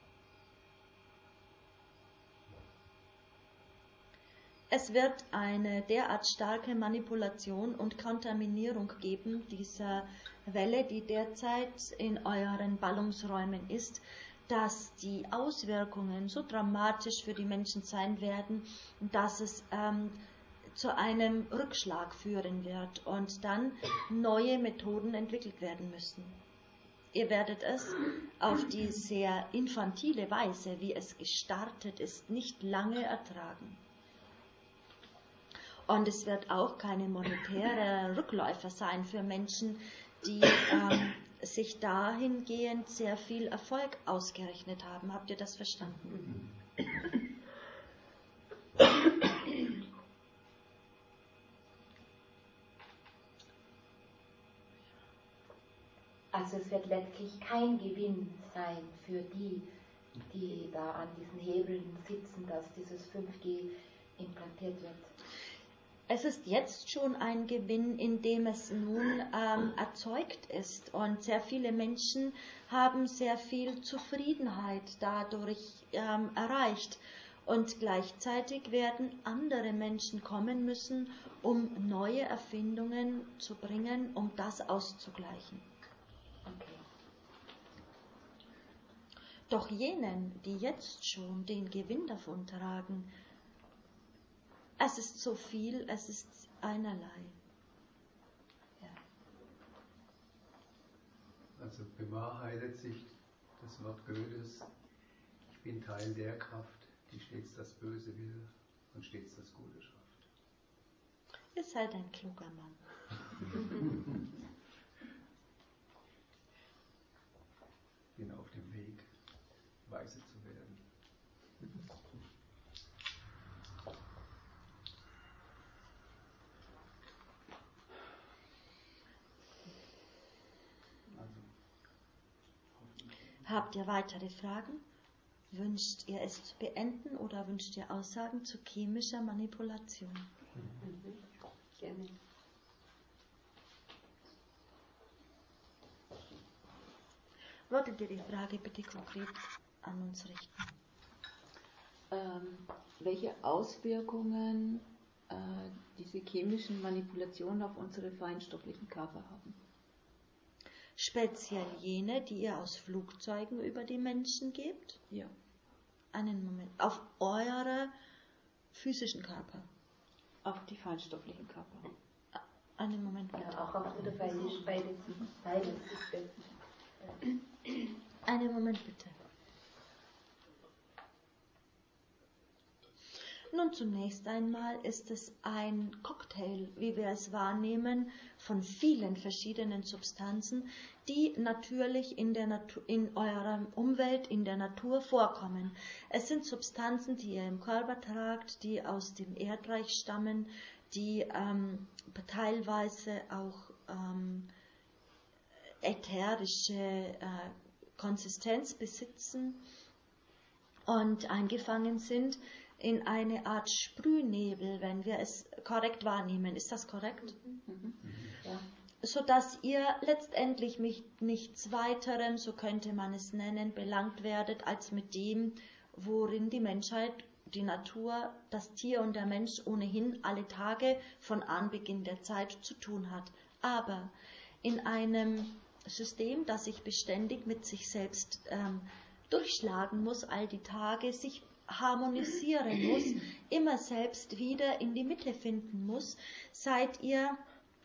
Es wird eine derart starke Manipulation und Kontaminierung geben dieser Welle, die derzeit in euren Ballungsräumen ist, dass die Auswirkungen so dramatisch für die Menschen sein werden, dass es zu einem Rückschlag führen wird und dann neue Methoden entwickelt werden müssen. Ihr werdet es auf die sehr infantile Weise, wie es gestartet ist, nicht lange ertragen. Und es wird auch keine monetäre Rückläufer sein für Menschen, die sich dahingehend sehr viel Erfolg ausgerechnet haben. Habt ihr das verstanden? Also es wird letztlich kein Gewinn sein für die, die da an diesen Hebeln sitzen, dass dieses 5G implantiert wird? Es ist jetzt schon ein Gewinn, indem es nun erzeugt ist, und sehr viele Menschen haben sehr viel Zufriedenheit dadurch erreicht, und gleichzeitig werden andere Menschen kommen müssen, um neue Erfindungen zu bringen, um das auszugleichen. Okay. Doch jenen, die jetzt schon den Gewinn davon tragen, es ist so viel, es ist einerlei. Ja. Also bewahrheitet sich das Wort Goethes: Ich bin Teil der Kraft, die stets das Böse will und stets das Gute schafft. Ihr seid ein kluger Mann. Bin auf dem Weg, weise zu werden. Habt ihr weitere Fragen? Wünscht ihr es zu beenden oder wünscht ihr Aussagen zu chemischer Manipulation? Gerne. Würdet ihr die Frage bitte konkret an uns richten? Welche Auswirkungen diese chemischen Manipulationen auf unsere feinstofflichen Körper haben? Speziell jene, die ihr aus Flugzeugen über die Menschen gebt? Ja. Einen Moment. Auf eure physischen Körper? Auf die feinstofflichen Körper. Einen Moment bitte. Ja, auch auf beides. Einen Moment bitte. Nun, zunächst einmal ist es ein Cocktail, wie wir es wahrnehmen, von vielen verschiedenen Substanzen, die natürlich in eurer Umwelt, in der Natur vorkommen. Es sind Substanzen, die ihr im Körper tragt, die aus dem Erdreich stammen, die teilweise auch ätherische Konsistenz besitzen und eingefangen sind in eine Art Sprühnebel, wenn wir es korrekt wahrnehmen. Ist das korrekt? Ja. Sodass ihr letztendlich mit nichts weiterem, so könnte man es nennen, belangt werdet, als mit dem, worin die Menschheit, die Natur, das Tier und der Mensch ohnehin alle Tage von Anbeginn der Zeit zu tun hat. Aber in einem System, das sich beständig mit sich selbst durchschlagen muss, all die Tage, sich harmonisieren muss, immer selbst wieder in die Mitte finden muss, seid ihr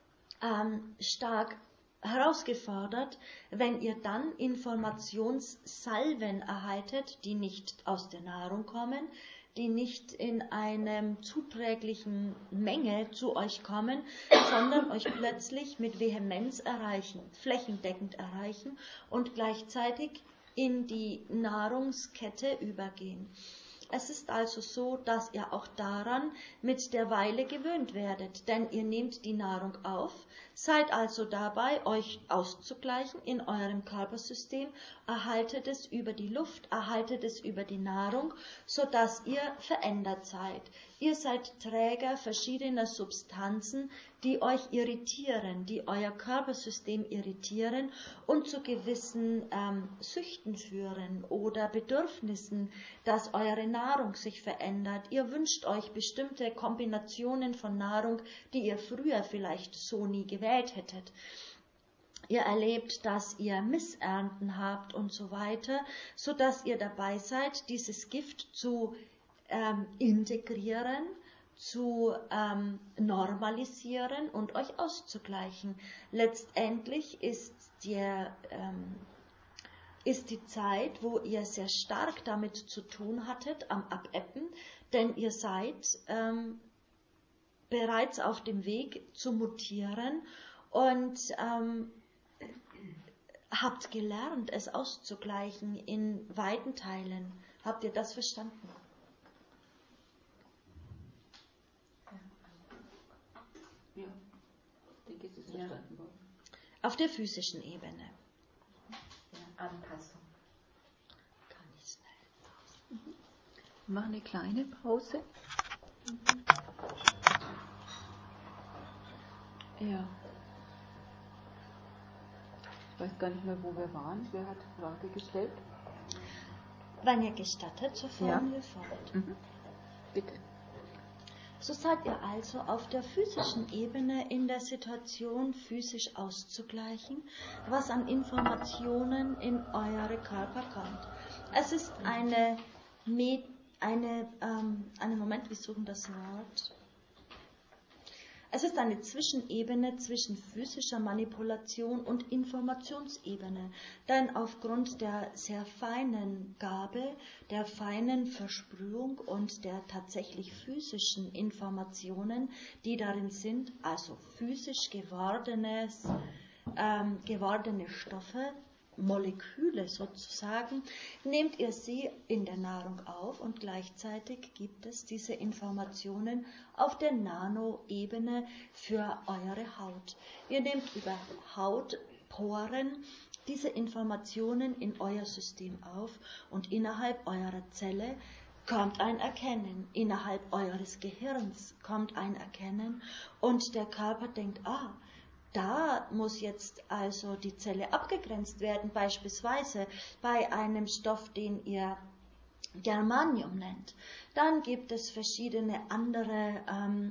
stark herausgefordert, wenn ihr dann Informationssalven erhaltet, die nicht aus der Nahrung kommen, die nicht in einem zuträglichen Menge zu euch kommen, sondern euch plötzlich mit Vehemenz erreichen, flächendeckend erreichen und gleichzeitig in die Nahrungskette übergehen. Es ist also so, dass ihr auch daran mit der Weile gewöhnt werdet, denn ihr nehmt die Nahrung auf, seid also dabei, euch auszugleichen in eurem Körpersystem, erhaltet es über die Luft, erhaltet es über die Nahrung, sodass ihr verändert seid. Ihr seid Träger verschiedener Substanzen, die euch irritieren, die euer Körpersystem irritieren und zu gewissen Süchten führen oder Bedürfnissen, dass eure Nahrung sich verändert. Ihr wünscht euch bestimmte Kombinationen von Nahrung, die ihr früher vielleicht so nie gewählt hättet. Ihr erlebt, dass ihr Missernten habt und so weiter, sodass ihr dabei seid, dieses Gift zu integrieren, zu normalisieren und euch auszugleichen. Letztendlich ist die Zeit, wo ihr sehr stark damit zu tun hattet, am Abebben, denn ihr seid bereits auf dem Weg zu mutieren und habt gelernt, es auszugleichen in weiten Teilen. Habt ihr das verstanden? Ja, ich denke, es ist verstanden worden. Auf der physischen Ebene. Ja, Anpassung. Gar nicht schnell. Wir machen eine kleine Pause. Ja. Ich weiß gar nicht mehr, wo wir waren. Wer hat die Frage gestellt? Wenn ihr gestattet, so fahren wir fort. Bitte. So seid ihr also auf der physischen Ebene in der Situation, physisch auszugleichen, was an Informationen in eure Körper kommt. Es ist einen Moment, wir suchen das Wort. Es ist eine Zwischenebene zwischen physischer Manipulation und Informationsebene, denn aufgrund der sehr feinen Gabe, der feinen Versprühung und der tatsächlich physischen Informationen, die darin sind, also physisch gewordene Stoffe, Moleküle sozusagen, nehmt ihr sie in der Nahrung auf und gleichzeitig gibt es diese Informationen auf der Nanoebene für eure Haut. Ihr nehmt über Hautporen diese Informationen in euer System auf und innerhalb eurer Zelle kommt ein Erkennen, innerhalb eures Gehirns kommt ein Erkennen und der Körper denkt, da muss jetzt also die Zelle abgegrenzt werden, beispielsweise bei einem Stoff, den ihr Germanium nennt. Dann gibt es verschiedene andere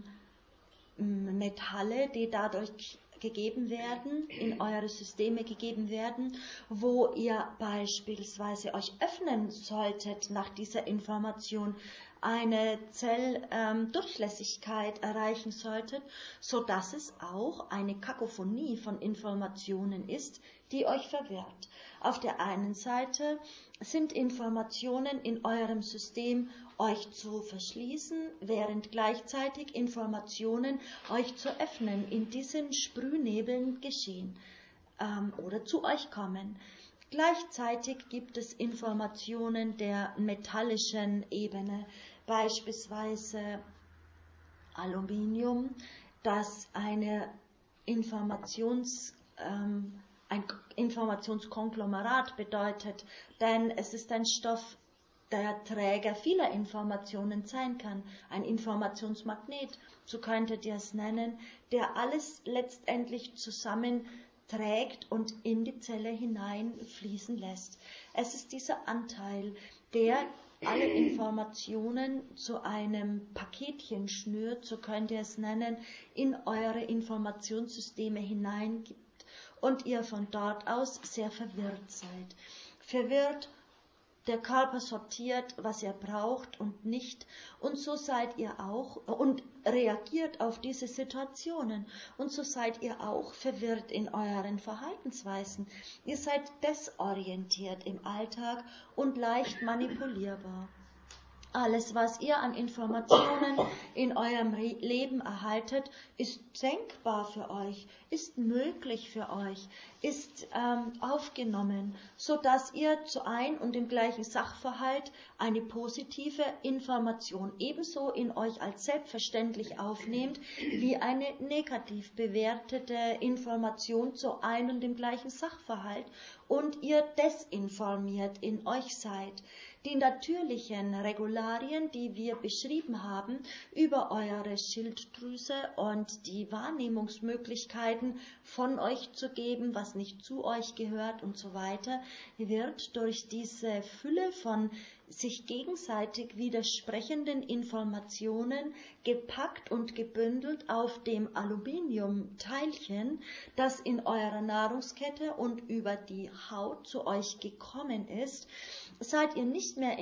Metalle, die dadurch gegeben werden, in eure Systeme gegeben werden, wo ihr beispielsweise euch öffnen solltet nach dieser Information, eine Zelldurchlässigkeit erreichen solltet, so dass es auch eine Kakophonie von Informationen ist, die euch verwirrt. Auf der einen Seite sind Informationen in eurem System euch zu verschließen, während gleichzeitig Informationen euch zu öffnen in diesen Sprühnebeln geschehen oder zu euch kommen. Gleichzeitig gibt es Informationen der metallischen Ebene, beispielsweise Aluminium, das ein Informationskonglomerat bedeutet, denn es ist ein Stoff, der Träger vieler Informationen sein kann, ein Informationsmagnet, so könntet ihr es nennen, der alles letztendlich zusammenträgt und in die Zelle hineinfließen lässt. Es ist dieser Anteil, der alle Informationen zu einem Paketchen schnürt, so könnt ihr es nennen, in eure Informationssysteme hineingibt und ihr von dort aus sehr verwirrt seid. Verwirrt, der Körper sortiert, was er braucht und nicht, und so seid ihr auch und reagiert auf diese Situationen, und so seid ihr auch verwirrt in euren Verhaltensweisen. Ihr seid desorientiert im Alltag und leicht manipulierbar. Alles, was ihr an Informationen in eurem Leben erhaltet, ist denkbar für euch, ist möglich für euch, ist aufgenommen, so dass ihr zu ein und dem gleichen Sachverhalt eine positive Information ebenso in euch als selbstverständlich aufnehmt, wie eine negativ bewertete Information zu ein und dem gleichen Sachverhalt, und ihr desinformiert in euch seid. Die natürlichen Regularien, die wir beschrieben haben, über eure Schilddrüse und die Wahrnehmungsmöglichkeiten von euch zu geben, was nicht zu euch gehört und so weiter, wird durch diese Fülle von sich gegenseitig widersprechenden Informationen gepackt und gebündelt auf dem Aluminiumteilchen, das in eurer Nahrungskette und über die Haut zu euch gekommen ist, seid ihr nicht mehr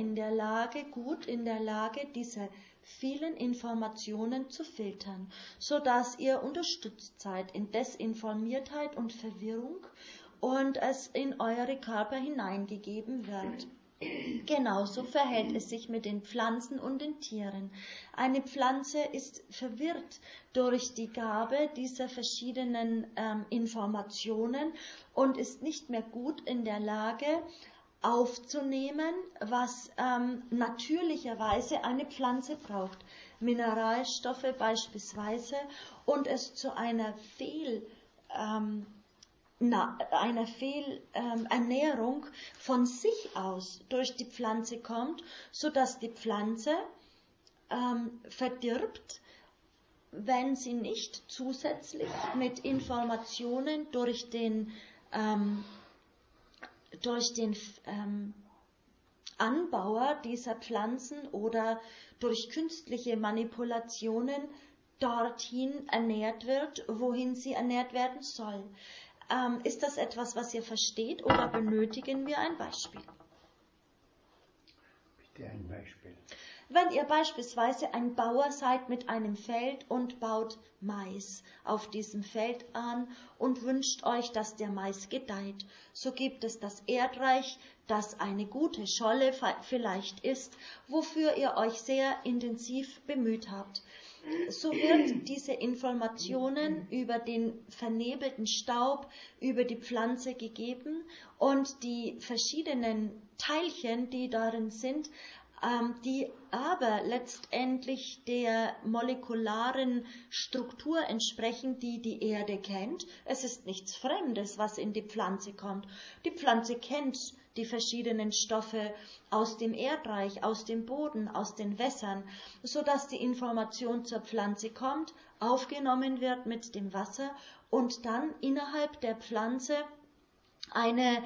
gut in der Lage, diese vielen Informationen zu filtern, so dass ihr unterstützt seid in Desinformiertheit und Verwirrung und es in eure Körper hineingegeben wird. Genauso verhält es sich mit den Pflanzen und den Tieren. Eine Pflanze ist verwirrt durch die Gabe dieser verschiedenen Informationen und ist nicht mehr gut in der Lage, aufzunehmen, was natürlicherweise eine Pflanze braucht. Mineralstoffe beispielsweise, und es zu einer einer Fehlernährung von sich aus durch die Pflanze kommt, sodass die Pflanze verdirbt, wenn sie nicht zusätzlich mit Informationen durch den Anbauer dieser Pflanzen oder durch künstliche Manipulationen dorthin ernährt wird, wohin sie ernährt werden soll. Ist das etwas, was ihr versteht, oder benötigen wir ein Beispiel? Bitte ein Beispiel. Wenn ihr beispielsweise ein Bauer seid mit einem Feld und baut Mais auf diesem Feld an und wünscht euch, dass der Mais gedeiht, so gibt es das Erdreich, das eine gute Scholle vielleicht ist, wofür ihr euch sehr intensiv bemüht habt. So wird diese Informationen über den vernebelten Staub, über die Pflanze gegeben, und die verschiedenen Teilchen, die darin sind, die aber letztendlich der molekularen Struktur entsprechen, die die Erde kennt. Es ist nichts Fremdes, was in die Pflanze kommt. Die Pflanze kennt die verschiedenen Stoffe aus dem Erdreich, aus dem Boden, aus den Wässern, sodass die Information zur Pflanze kommt, aufgenommen wird mit dem Wasser und dann innerhalb der Pflanze ein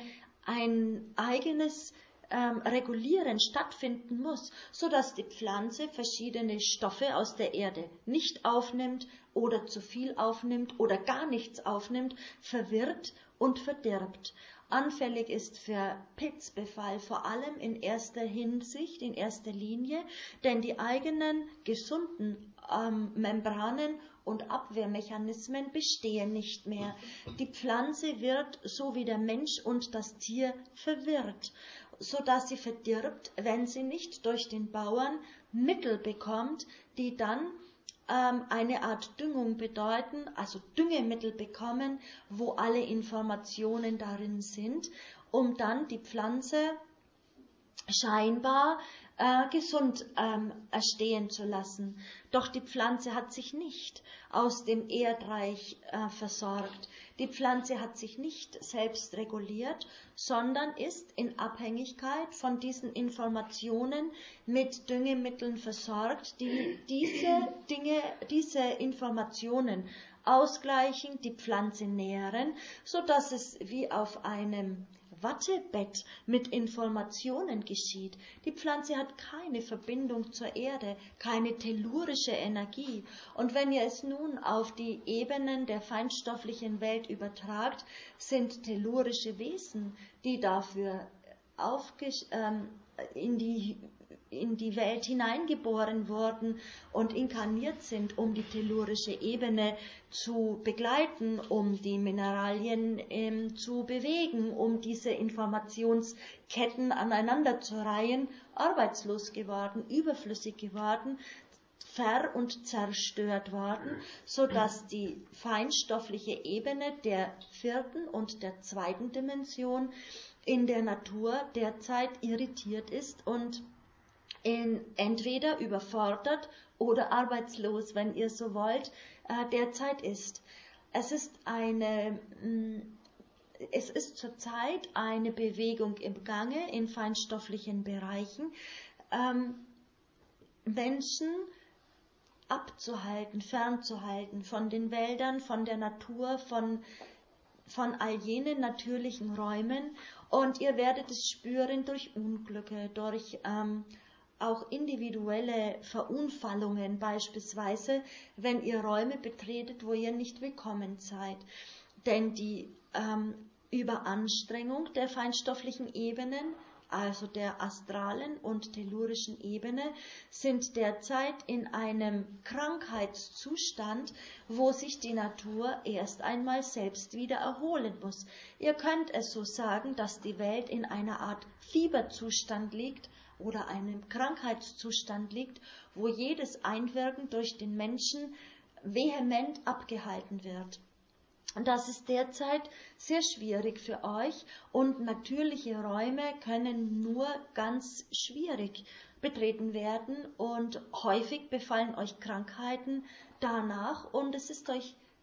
eigenes Regulieren stattfinden muss, sodass die Pflanze verschiedene Stoffe aus der Erde nicht aufnimmt oder zu viel aufnimmt oder gar nichts aufnimmt, verwirrt und verdirbt. Anfällig ist für Pilzbefall vor allem in erster Hinsicht, in erster Linie, denn die eigenen gesunden Membranen und Abwehrmechanismen bestehen nicht mehr. Die Pflanze wird, so wie der Mensch und das Tier, verwirrt, sodass sie verdirbt, wenn sie nicht durch den Bauern Mittel bekommt, die dann eine Art Düngung bedeuten, also Düngemittel bekommen, wo alle Informationen darin sind, um dann die Pflanze scheinbar gesund erstehen zu lassen. Doch die Pflanze hat sich nicht aus dem Erdreich versorgt. Die Pflanze hat sich nicht selbst reguliert, sondern ist in Abhängigkeit von diesen Informationen mit Düngemitteln versorgt, die diese Informationen ausgleichen, die Pflanze nähren, sodass es wie auf einem Wattebett mit Informationen geschieht. Die Pflanze hat keine Verbindung zur Erde, keine tellurische Energie. Und wenn ihr es nun auf die Ebenen der feinstofflichen Welt übertragt, sind tellurische Wesen, die dafür in die Welt hineingeboren wurden und inkarniert sind, um die tellurische Ebene zu begleiten, um die Mineralien zu bewegen, um diese Informationsketten aneinander zu reihen, arbeitslos geworden, überflüssig geworden, und zerstört worden, sodass die feinstoffliche Ebene der 4. und der 2. Dimension in der Natur derzeit irritiert ist und entweder überfordert oder arbeitslos, wenn ihr so wollt, derzeit ist. Es ist zurzeit eine Bewegung im Gange in feinstofflichen Bereichen, Menschen abzuhalten, fernzuhalten von den Wäldern, von der Natur, von all jenen natürlichen Räumen, und ihr werdet es spüren durch Unglücke, durch auch individuelle Verunfallungen beispielsweise, wenn ihr Räume betretet, wo ihr nicht willkommen seid. Denn die Überanstrengung der feinstofflichen Ebenen, also der astralen und tellurischen Ebene, sind derzeit in einem Krankheitszustand, wo sich die Natur erst einmal selbst wieder erholen muss. Ihr könnt es so sagen, dass die Welt in einer Art Fieberzustand liegt, oder einem Krankheitszustand liegt, wo jedes Einwirken durch den Menschen vehement abgehalten wird. Und das ist derzeit sehr schwierig für euch, und natürliche Räume können nur ganz schwierig betreten werden, und häufig befallen euch Krankheiten danach, und es ist euch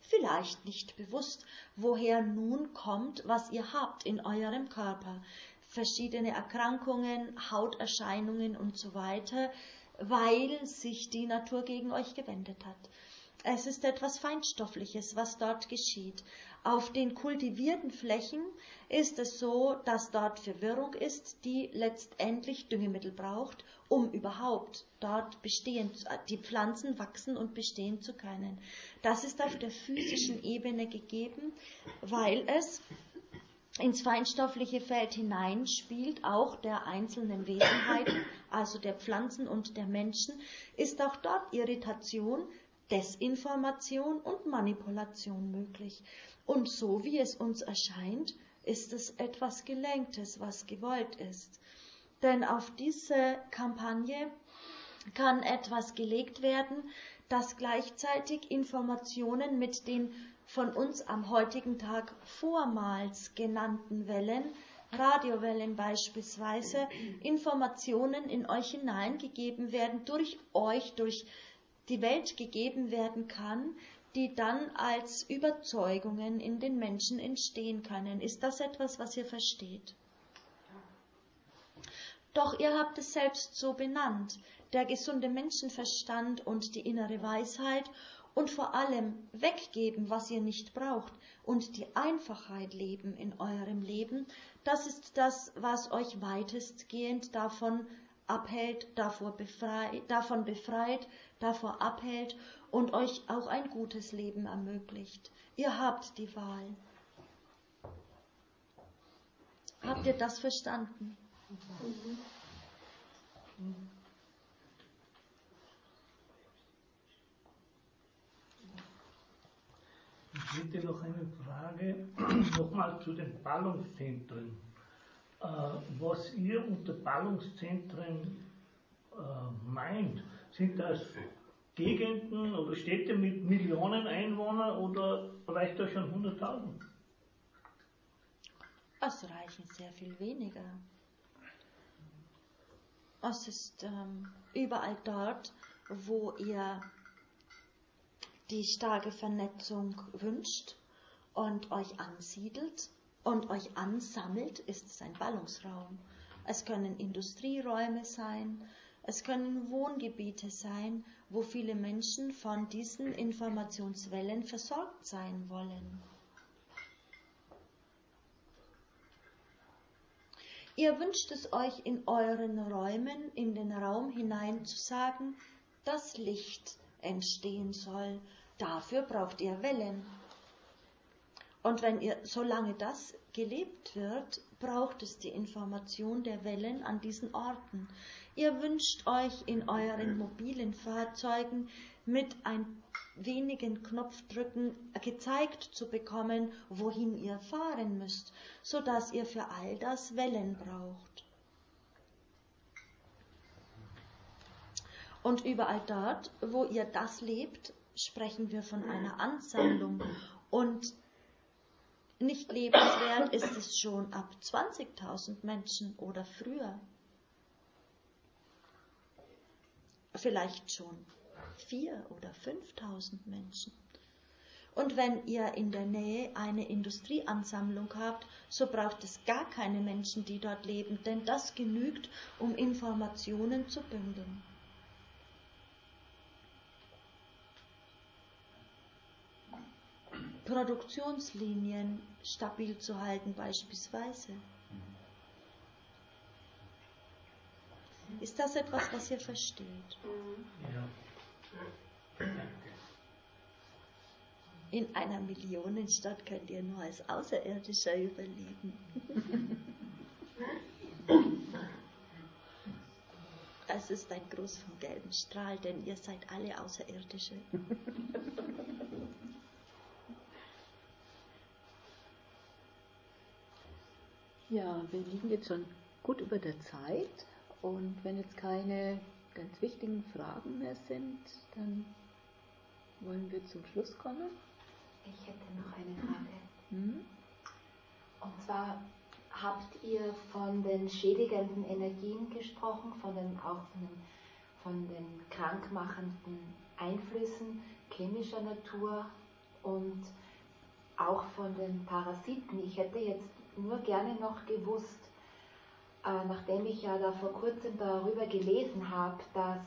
vielleicht nicht bewusst, woher nun kommt, was ihr habt in eurem Körper. Verschiedene Erkrankungen, Hauterscheinungen und so weiter, weil sich die Natur gegen euch gewendet hat. Es ist etwas Feinstoffliches, was dort geschieht. Auf den kultivierten Flächen ist es so, dass dort Verwirrung ist, die letztendlich Düngemittel braucht, um überhaupt dort die Pflanzen wachsen und bestehen zu können. Das ist auf der physischen Ebene gegeben, weil es ins feinstoffliche Feld hineinspielt, auch der einzelnen Wesenheiten, also der Pflanzen und der Menschen, ist auch dort Irritation, Desinformation und Manipulation möglich. Und so wie es uns erscheint, ist es etwas Gelenktes, was gewollt ist. Denn auf diese Kampagne kann etwas gelegt werden, das gleichzeitig Informationen mit den von uns am heutigen Tag vormals genannten Wellen, Radiowellen beispielsweise, Informationen in euch hineingegeben werden, durch euch, durch die Welt gegeben werden kann, die dann als Überzeugungen in den Menschen entstehen können. Ist das etwas, was ihr versteht? Doch ihr habt es selbst so benannt, der gesunde Menschenverstand und die innere Weisheit und vor allem weggeben, was ihr nicht braucht und die Einfachheit leben in eurem Leben, das ist das, was euch weitestgehend davon abhält, davon befreit, davor abhält und euch auch ein gutes Leben ermöglicht. Ihr habt die Wahl. Habt ihr das verstanden? Ich hätte noch eine Frage, nochmal zu den Ballungszentren. Was ihr unter Ballungszentren meint, sind das Gegenden oder Städte mit Millionen Einwohnern oder reicht da schon 100.000? Es reichen sehr viel weniger. Es ist überall dort, wo ihr die starke Vernetzung wünscht und euch ansiedelt und euch ansammelt, ist es ein Ballungsraum. Es können Industrieräume sein, es können Wohngebiete sein, wo viele Menschen von diesen Informationswellen versorgt sein wollen. Ihr wünscht es euch in euren Räumen, in den Raum hinein zu sagen, dass Licht entstehen soll. Dafür braucht ihr Wellen. Und solange das gelebt wird, braucht es die Information der Wellen an diesen Orten. Ihr wünscht euch in euren mobilen Fahrzeugen mit ein wenigen Knopfdrücken gezeigt zu bekommen, wohin ihr fahren müsst, sodass ihr für all das Wellen braucht. Und überall dort, wo ihr das lebt, sprechen wir von einer Ansammlung. Und nicht lebenswert ist es schon ab 20.000 Menschen oder früher. Vielleicht schon 4.000 oder 5.000 Menschen. Und wenn ihr in der Nähe eine Industrieansammlung habt, so braucht es gar keine Menschen, die dort leben, denn das genügt, um Informationen zu bündeln. Produktionslinien stabil zu halten beispielsweise. Ist das etwas, was ihr versteht? Ja. In einer Millionenstadt könnt ihr nur als Außerirdischer überleben. Es ist ein Gruß vom gelben Strahl, denn ihr seid alle Außerirdische. Ja, wir liegen jetzt schon gut über der Zeit und wenn jetzt keine ganz wichtigen Fragen mehr sind, dann wollen wir zum Schluss kommen. Ich hätte noch eine Frage. Und zwar habt ihr von den schädigenden Energien gesprochen, von den krankmachenden Einflüssen chemischer Natur und auch von den Parasiten. Ich hätte jetzt nur gerne noch gewusst, nachdem ich ja da vor kurzem darüber gelesen habe,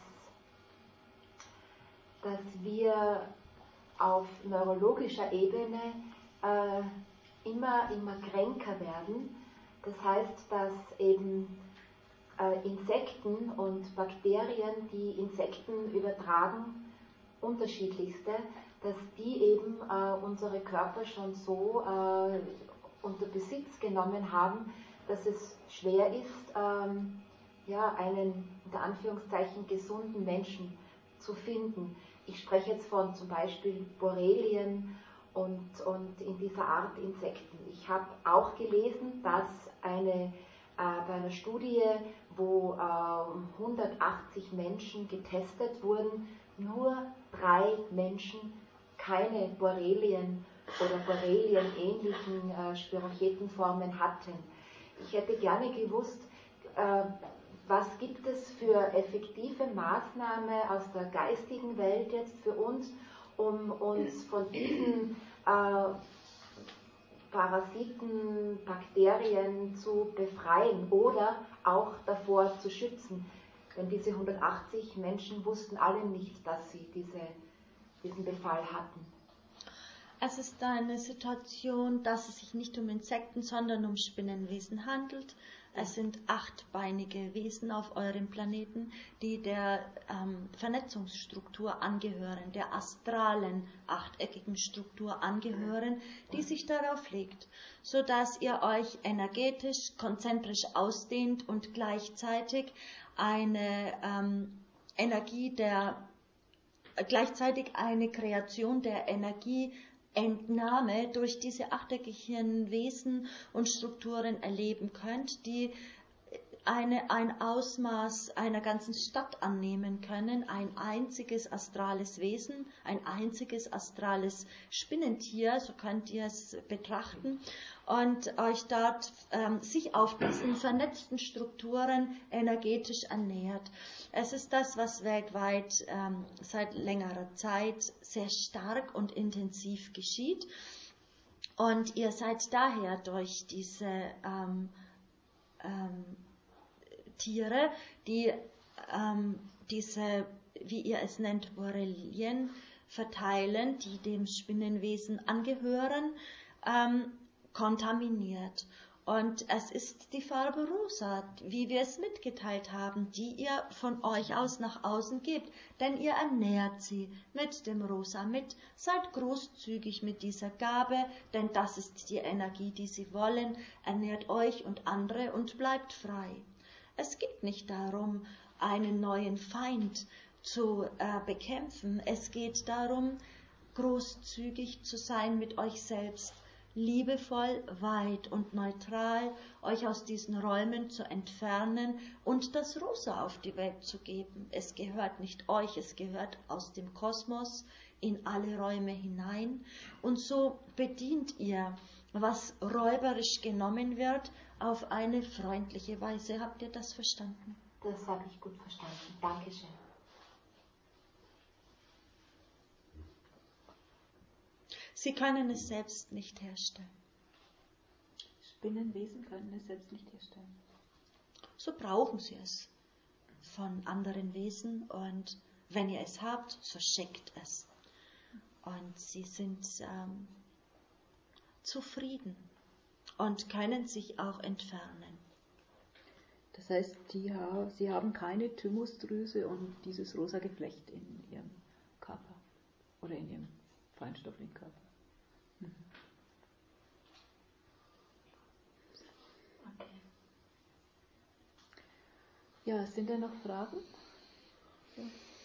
dass wir auf neurologischer Ebene immer kränker werden. Das heißt, dass eben Insekten und Bakterien, die Insekten übertragen, unterschiedlichste, dass die eben unsere Körper schon so unter Besitz genommen haben, dass es schwer ist, einen unter Anführungszeichen gesunden Menschen zu finden. Ich spreche jetzt von zum Beispiel Borrelien und in dieser Art Insekten. Ich habe auch gelesen, dass bei einer Studie, wo 180 Menschen getestet wurden, nur 3 Menschen keine Borrelien oder Borrelien-ähnlichen Spirochetenformen hatten. Ich hätte gerne gewusst, was gibt es für effektive Maßnahmen aus der geistigen Welt jetzt für uns, um uns von diesen Parasiten, Bakterien zu befreien oder auch davor zu schützen. Denn diese 180 Menschen wussten alle nicht, dass sie diesen Befall hatten. Es ist eine Situation, dass es sich nicht um Insekten, sondern um Spinnenwesen handelt. Es sind 8-beinige Wesen auf eurem Planeten, die der Vernetzungsstruktur angehören, der astralen 8-eckigen Struktur angehören, die sich darauf legt, sodass ihr euch energetisch, konzentrisch ausdehnt und gleichzeitig eine gleichzeitig eine Kreation der Energieentnahme durch diese 8-eckigen Wesen und Strukturen erleben könnt, die ein Ausmaß einer ganzen Stadt annehmen können, ein einziges astrales Wesen, ein einziges astrales Spinnentier, so könnt ihr es betrachten, und euch dort sich auf diesen vernetzten Strukturen energetisch ernährt. Es ist das, was weltweit seit längerer Zeit sehr stark und intensiv geschieht, und ihr seid daher durch diese Tiere, die diese, wie ihr es nennt, Borrelien verteilen, die dem Spinnenwesen angehören, kontaminiert. Und es ist die Farbe rosa, wie wir es mitgeteilt haben, die ihr von euch aus nach außen gebt, denn ihr ernährt sie mit dem Rosa mit. Seid großzügig mit dieser Gabe, denn das ist die Energie, die sie wollen. Ernährt euch und andere und bleibt frei. Es geht nicht darum, einen neuen Feind zu bekämpfen. Es geht darum, großzügig zu sein mit euch selbst, liebevoll, weit und neutral, euch aus diesen Räumen zu entfernen und das Rosa auf die Welt zu geben. Es gehört nicht euch, es gehört aus dem Kosmos in alle Räume hinein. Und so bedient ihr, was räuberisch genommen wird, auf eine freundliche Weise. Habt ihr das verstanden? Das habe ich gut verstanden. Dankeschön. Sie können es selbst nicht herstellen. Spinnenwesen können es selbst nicht herstellen. So brauchen sie es von anderen Wesen, und wenn ihr es habt, so schickt es. Und sie sind zufrieden und können sich auch entfernen. Das heißt, sie haben keine Thymusdrüse und dieses rosa Geflecht in ihrem Körper oder in ihrem feinstofflichen Körper. Okay. Ja, sind da noch Fragen? Ja.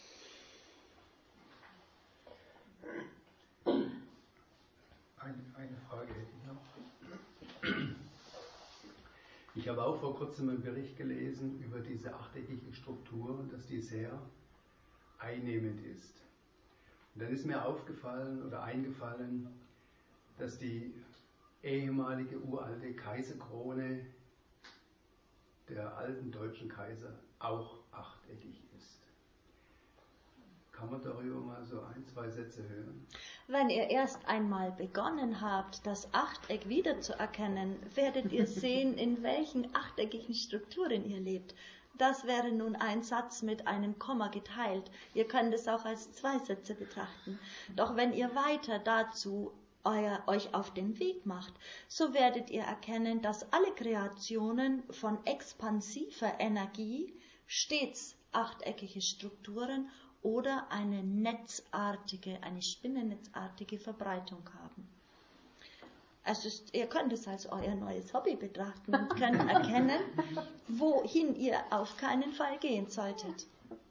Eine Frage hätte ich noch. Ich habe auch vor kurzem einen Bericht gelesen über diese 8-eckige Struktur und dass die sehr einnehmend ist. Und dann ist mir eingefallen, dass die ehemalige uralte Kaiserkrone der alten deutschen Kaiser auch 8-eckig ist. Kann man darüber mal so 1, 2 Sätze hören? Wenn ihr erst einmal begonnen habt, das Achteck wiederzuerkennen, werdet ihr sehen, in welchen achteckigen Strukturen ihr lebt. Das wäre nun ein Satz mit einem Komma geteilt. Ihr könnt es auch als 2 Sätze betrachten. Doch wenn ihr weiter dazu euch auf den Weg macht, so werdet ihr erkennen, dass alle Kreationen von expansiver Energie stets achteckige Strukturen oder eine spinnennetzartige Verbreitung haben. Ihr könnt es als euer neues Hobby betrachten und könnt erkennen, wohin ihr auf keinen Fall gehen solltet.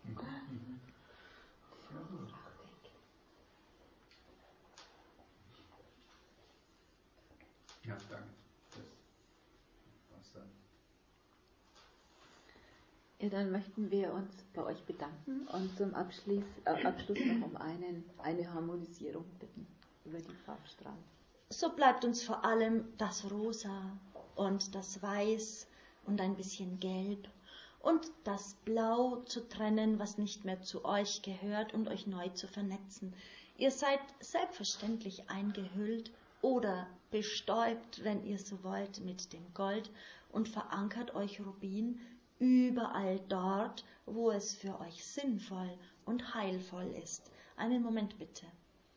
Ja, danke. Das dann. Ja, dann möchten wir uns bei euch bedanken und zum Abschluss noch um eine Harmonisierung bitten über die Farbstrahlen. So bleibt uns vor allem das Rosa und das Weiß und ein bisschen Gelb und das Blau zu trennen, was nicht mehr zu euch gehört, und euch neu zu vernetzen. Ihr seid selbstverständlich eingehüllt oder bestäubt, wenn ihr so wollt, mit dem Gold und verankert euch Rubin überall dort, wo es für euch sinnvoll und heilvoll ist. Einen Moment bitte.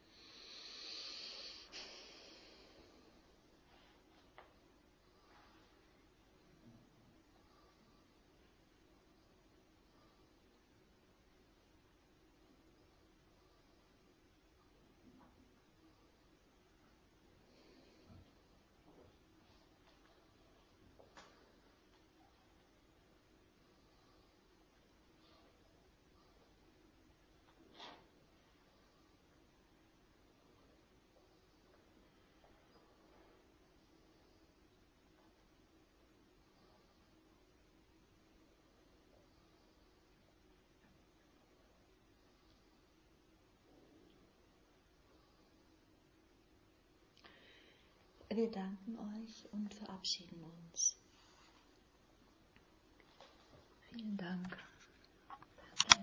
Wir danken euch und verabschieden uns. Vielen Dank.